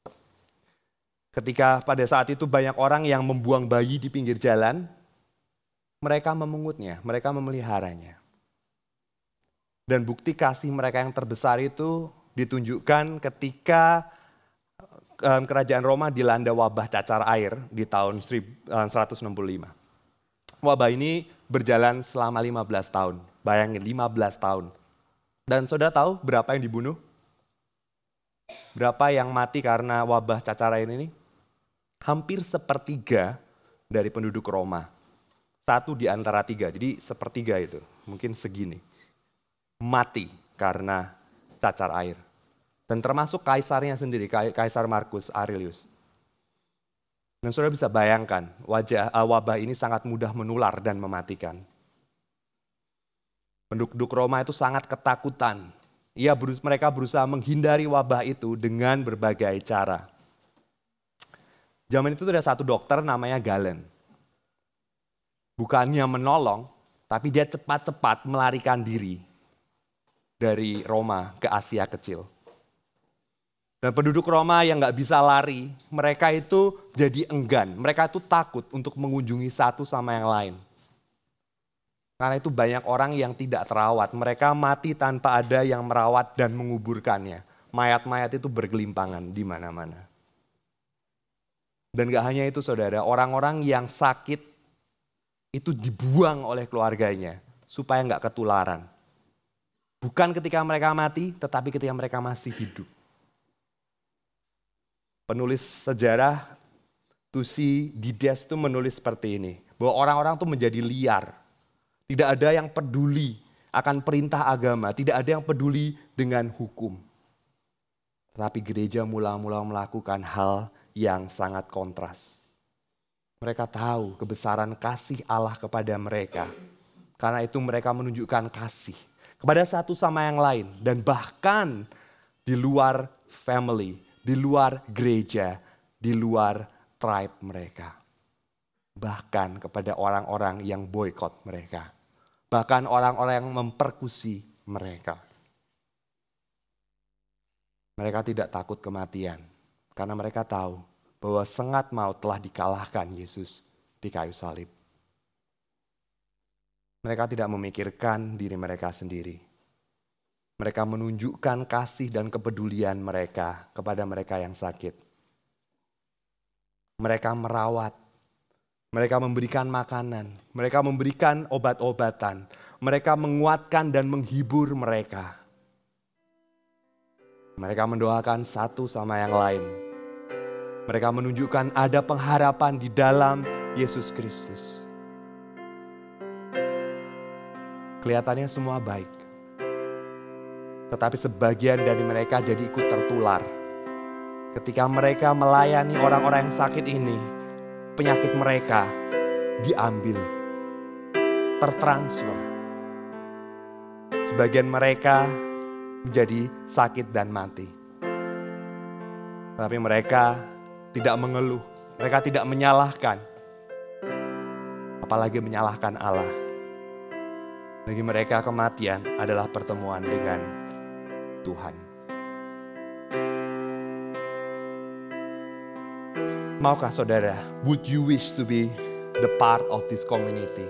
Ketika pada saat itu banyak orang yang membuang bayi di pinggir jalan, mereka memungutnya, mereka memeliharanya. Dan bukti kasih mereka yang terbesar itu ditunjukkan ketika um, kerajaan Roma dilanda wabah cacar air di tahun seratus enam puluh lima. Wabah ini berjalan selama lima belas tahun, bayangin lima belas tahun. Dan saudara tahu berapa yang dibunuh? Berapa yang mati karena wabah cacar air ini? Hampir sepertiga dari penduduk Roma. Satu di antara tiga, jadi sepertiga itu, mungkin segini. Mati karena cacar air. Dan termasuk kaisarnya sendiri, Kaisar Marcus Aurelius. Dan saudara bisa bayangkan, wajah, wabah ini sangat mudah menular dan mematikan. Penduduk Roma itu sangat ketakutan. Ia berus- mereka berusaha menghindari wabah itu dengan berbagai cara. Zaman itu ada satu dokter namanya Galen. Bukannya menolong, tapi dia cepat-cepat melarikan diri dari Roma ke Asia Kecil. Dan penduduk Roma yang gak bisa lari, mereka itu jadi enggan. Mereka itu takut untuk mengunjungi satu sama yang lain. Karena itu banyak orang yang tidak terawat. Mereka mati tanpa ada yang merawat dan menguburkannya. Mayat-mayat itu bergelimpangan di mana-mana. Dan gak hanya itu, saudara, orang-orang yang sakit itu dibuang oleh keluarganya supaya gak ketularan. Bukan ketika mereka mati, tetapi ketika mereka masih hidup. Penulis sejarah Thucydides itu menulis seperti ini, bahwa orang-orang itu menjadi liar. Tidak ada yang peduli akan perintah agama, tidak ada yang peduli dengan hukum. Tetapi gereja mula-mula melakukan hal yang sangat kontras. Mereka tahu kebesaran kasih Allah kepada mereka. Karena itu mereka menunjukkan kasih kepada satu sama yang lain. Dan bahkan di luar family, di luar gereja, di luar tribe mereka. Bahkan kepada orang-orang yang boykot mereka. Bahkan orang-orang yang mempersekusi mereka. Mereka tidak takut kematian. Karena mereka tahu bahwa sengat maut telah dikalahkan Yesus di kayu salib. Mereka tidak memikirkan diri mereka sendiri. Mereka menunjukkan kasih dan kepedulian mereka kepada mereka yang sakit. Mereka merawat, mereka memberikan makanan, mereka memberikan obat-obatan, mereka menguatkan dan menghibur mereka. Mereka mendoakan satu sama yang lain. Mereka menunjukkan ada pengharapan di dalam Yesus Kristus. Kelihatannya semua baik. Tetapi sebagian dari mereka jadi ikut tertular. Ketika mereka melayani orang-orang yang sakit ini, penyakit mereka diambil, tertransfer. Sebagian mereka menjadi sakit dan mati. Tapi mereka tidak mengeluh, mereka tidak menyalahkan, apalagi menyalahkan Allah. Bagi mereka kematian adalah pertemuan dengan Tuhan. Maukah saudara, would you wish to be the part of this community?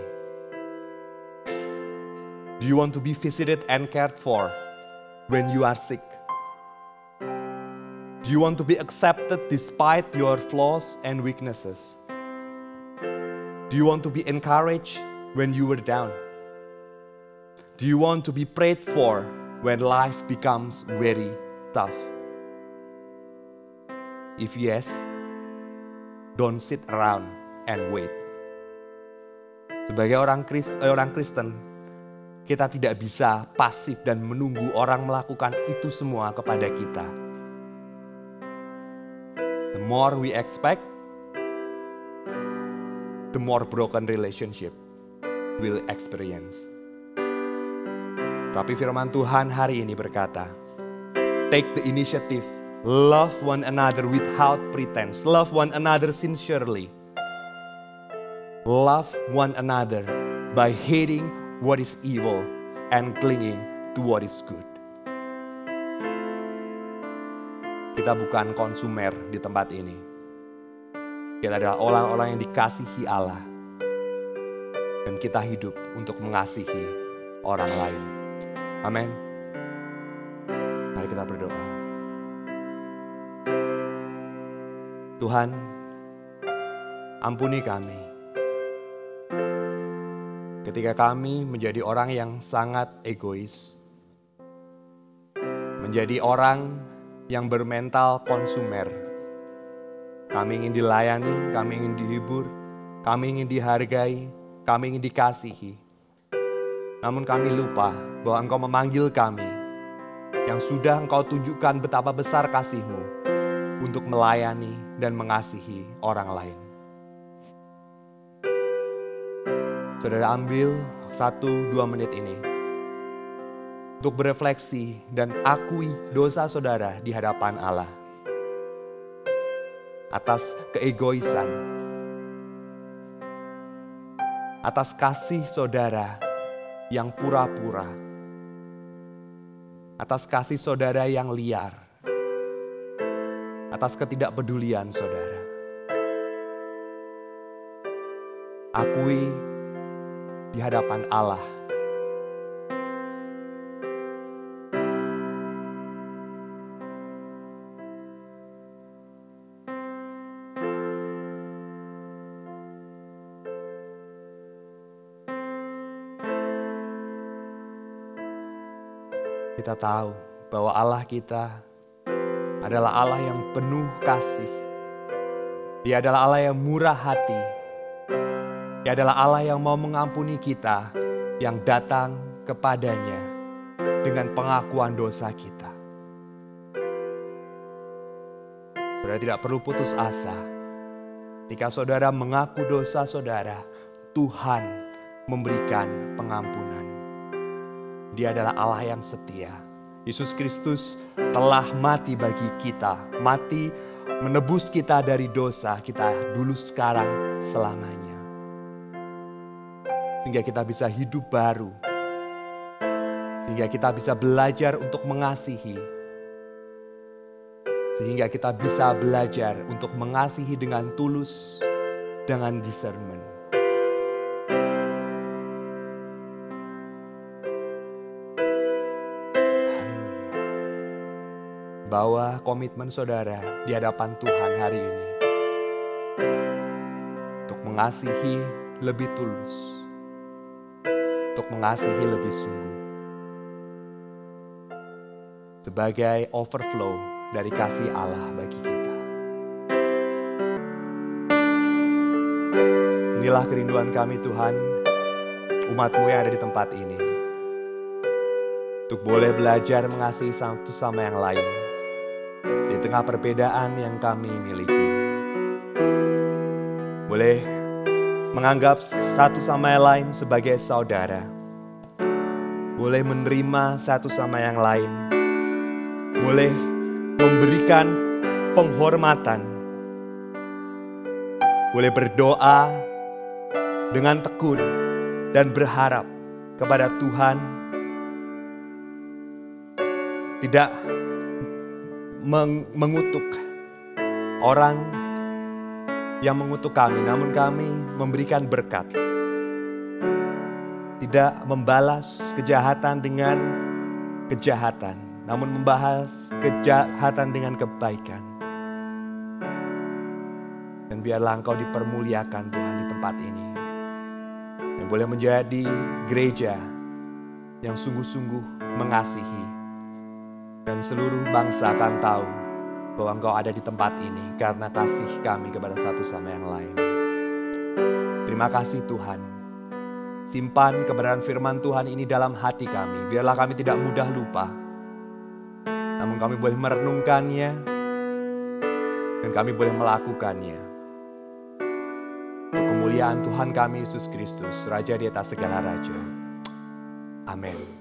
Do you want to be visited and cared for when you are sick? Do Do you want to be accepted despite your flaws and weaknesses? Do you want to be encouraged when you were down? Do you want to be prayed for when life becomes very tough? If yes, don't sit around and wait. Sebagai orang Kristen, orang Kristen, kita tidak bisa pasif dan menunggu orang melakukan itu semua kepada kita. The more we expect, the more broken relationship we'll experience. Tapi firman Tuhan hari ini berkata, take the initiative, love one another without pretense, love one another sincerely, love one another by hating what is evil and clinging to what is good. Kita bukan konsumer di tempat ini. Kita adalah orang-orang yang dikasihi Allah. Dan kita hidup untuk mengasihi orang lain. Amin. Mari kita berdoa. Tuhan, ampuni kami. Ketika kami menjadi orang yang sangat egois. Menjadi orang yang bermental konsumer. Kami ingin dilayani, kami ingin dihibur, kami ingin dihargai, kami ingin dikasihi. Namun kami lupa bahwa Engkau memanggil kami yang sudah Engkau tunjukkan betapa besar kasih-Mu untuk melayani dan mengasihi orang lain. Saudara, ambil satu dua menit ini untuk berefleksi dan akui dosa saudara di hadapan Allah atas keegoisan, atas kasih saudara yang pura-pura, atas kasih saudara yang liar, atas ketidakpedulian saudara. Akui di hadapan Allah. Kita tahu bahwa Allah kita adalah Allah yang penuh kasih. Dia adalah Allah yang murah hati. Dia adalah Allah yang mau mengampuni kita yang datang kepadanya dengan pengakuan dosa kita. Saudara tidak perlu putus asa. Ketika saudara mengaku dosa saudara, Tuhan memberikan pengampunan. Dia adalah Allah yang setia. Yesus Kristus telah mati bagi kita. Mati menebus kita dari dosa kita dulu, sekarang, selamanya. Sehingga kita bisa hidup baru. Sehingga kita bisa belajar untuk mengasihi. Sehingga kita bisa belajar untuk mengasihi dengan tulus, dengan discernment. Bawa komitmen saudara di hadapan Tuhan hari ini. Untuk mengasihi lebih tulus. Untuk mengasihi lebih sungguh. Sebagai overflow dari kasih Allah bagi kita. Inilah kerinduan kami Tuhan, umat-Mu yang ada di tempat ini. Untuk boleh belajar mengasihi satu sama yang lain. Di tengah perbedaan yang kami miliki. Boleh menganggap satu sama yang lain sebagai saudara. Boleh menerima satu sama yang lain. Boleh memberikan penghormatan. Boleh berdoa dengan tekun dan berharap kepada Tuhan. Tidak mengutuk orang yang mengutuk kami, namun kami memberikan berkat. Tidak membalas kejahatan dengan kejahatan, namun membahas kejahatan dengan kebaikan. Dan biarlah Engkau dipermuliakan Tuhan di tempat ini. Dan boleh menjadi gereja yang sungguh-sungguh mengasihi. Dan seluruh bangsa akan tahu bahwa Engkau ada di tempat ini karena kasih kami kepada satu sama yang lain. Terima kasih Tuhan. Simpan kebenaran firman Tuhan ini dalam hati kami. Biarlah kami tidak mudah lupa. Namun kami boleh merenungkannya. Dan kami boleh melakukannya. Untuk kemuliaan Tuhan kami Yesus Kristus, Raja di atas segala raja. Amin.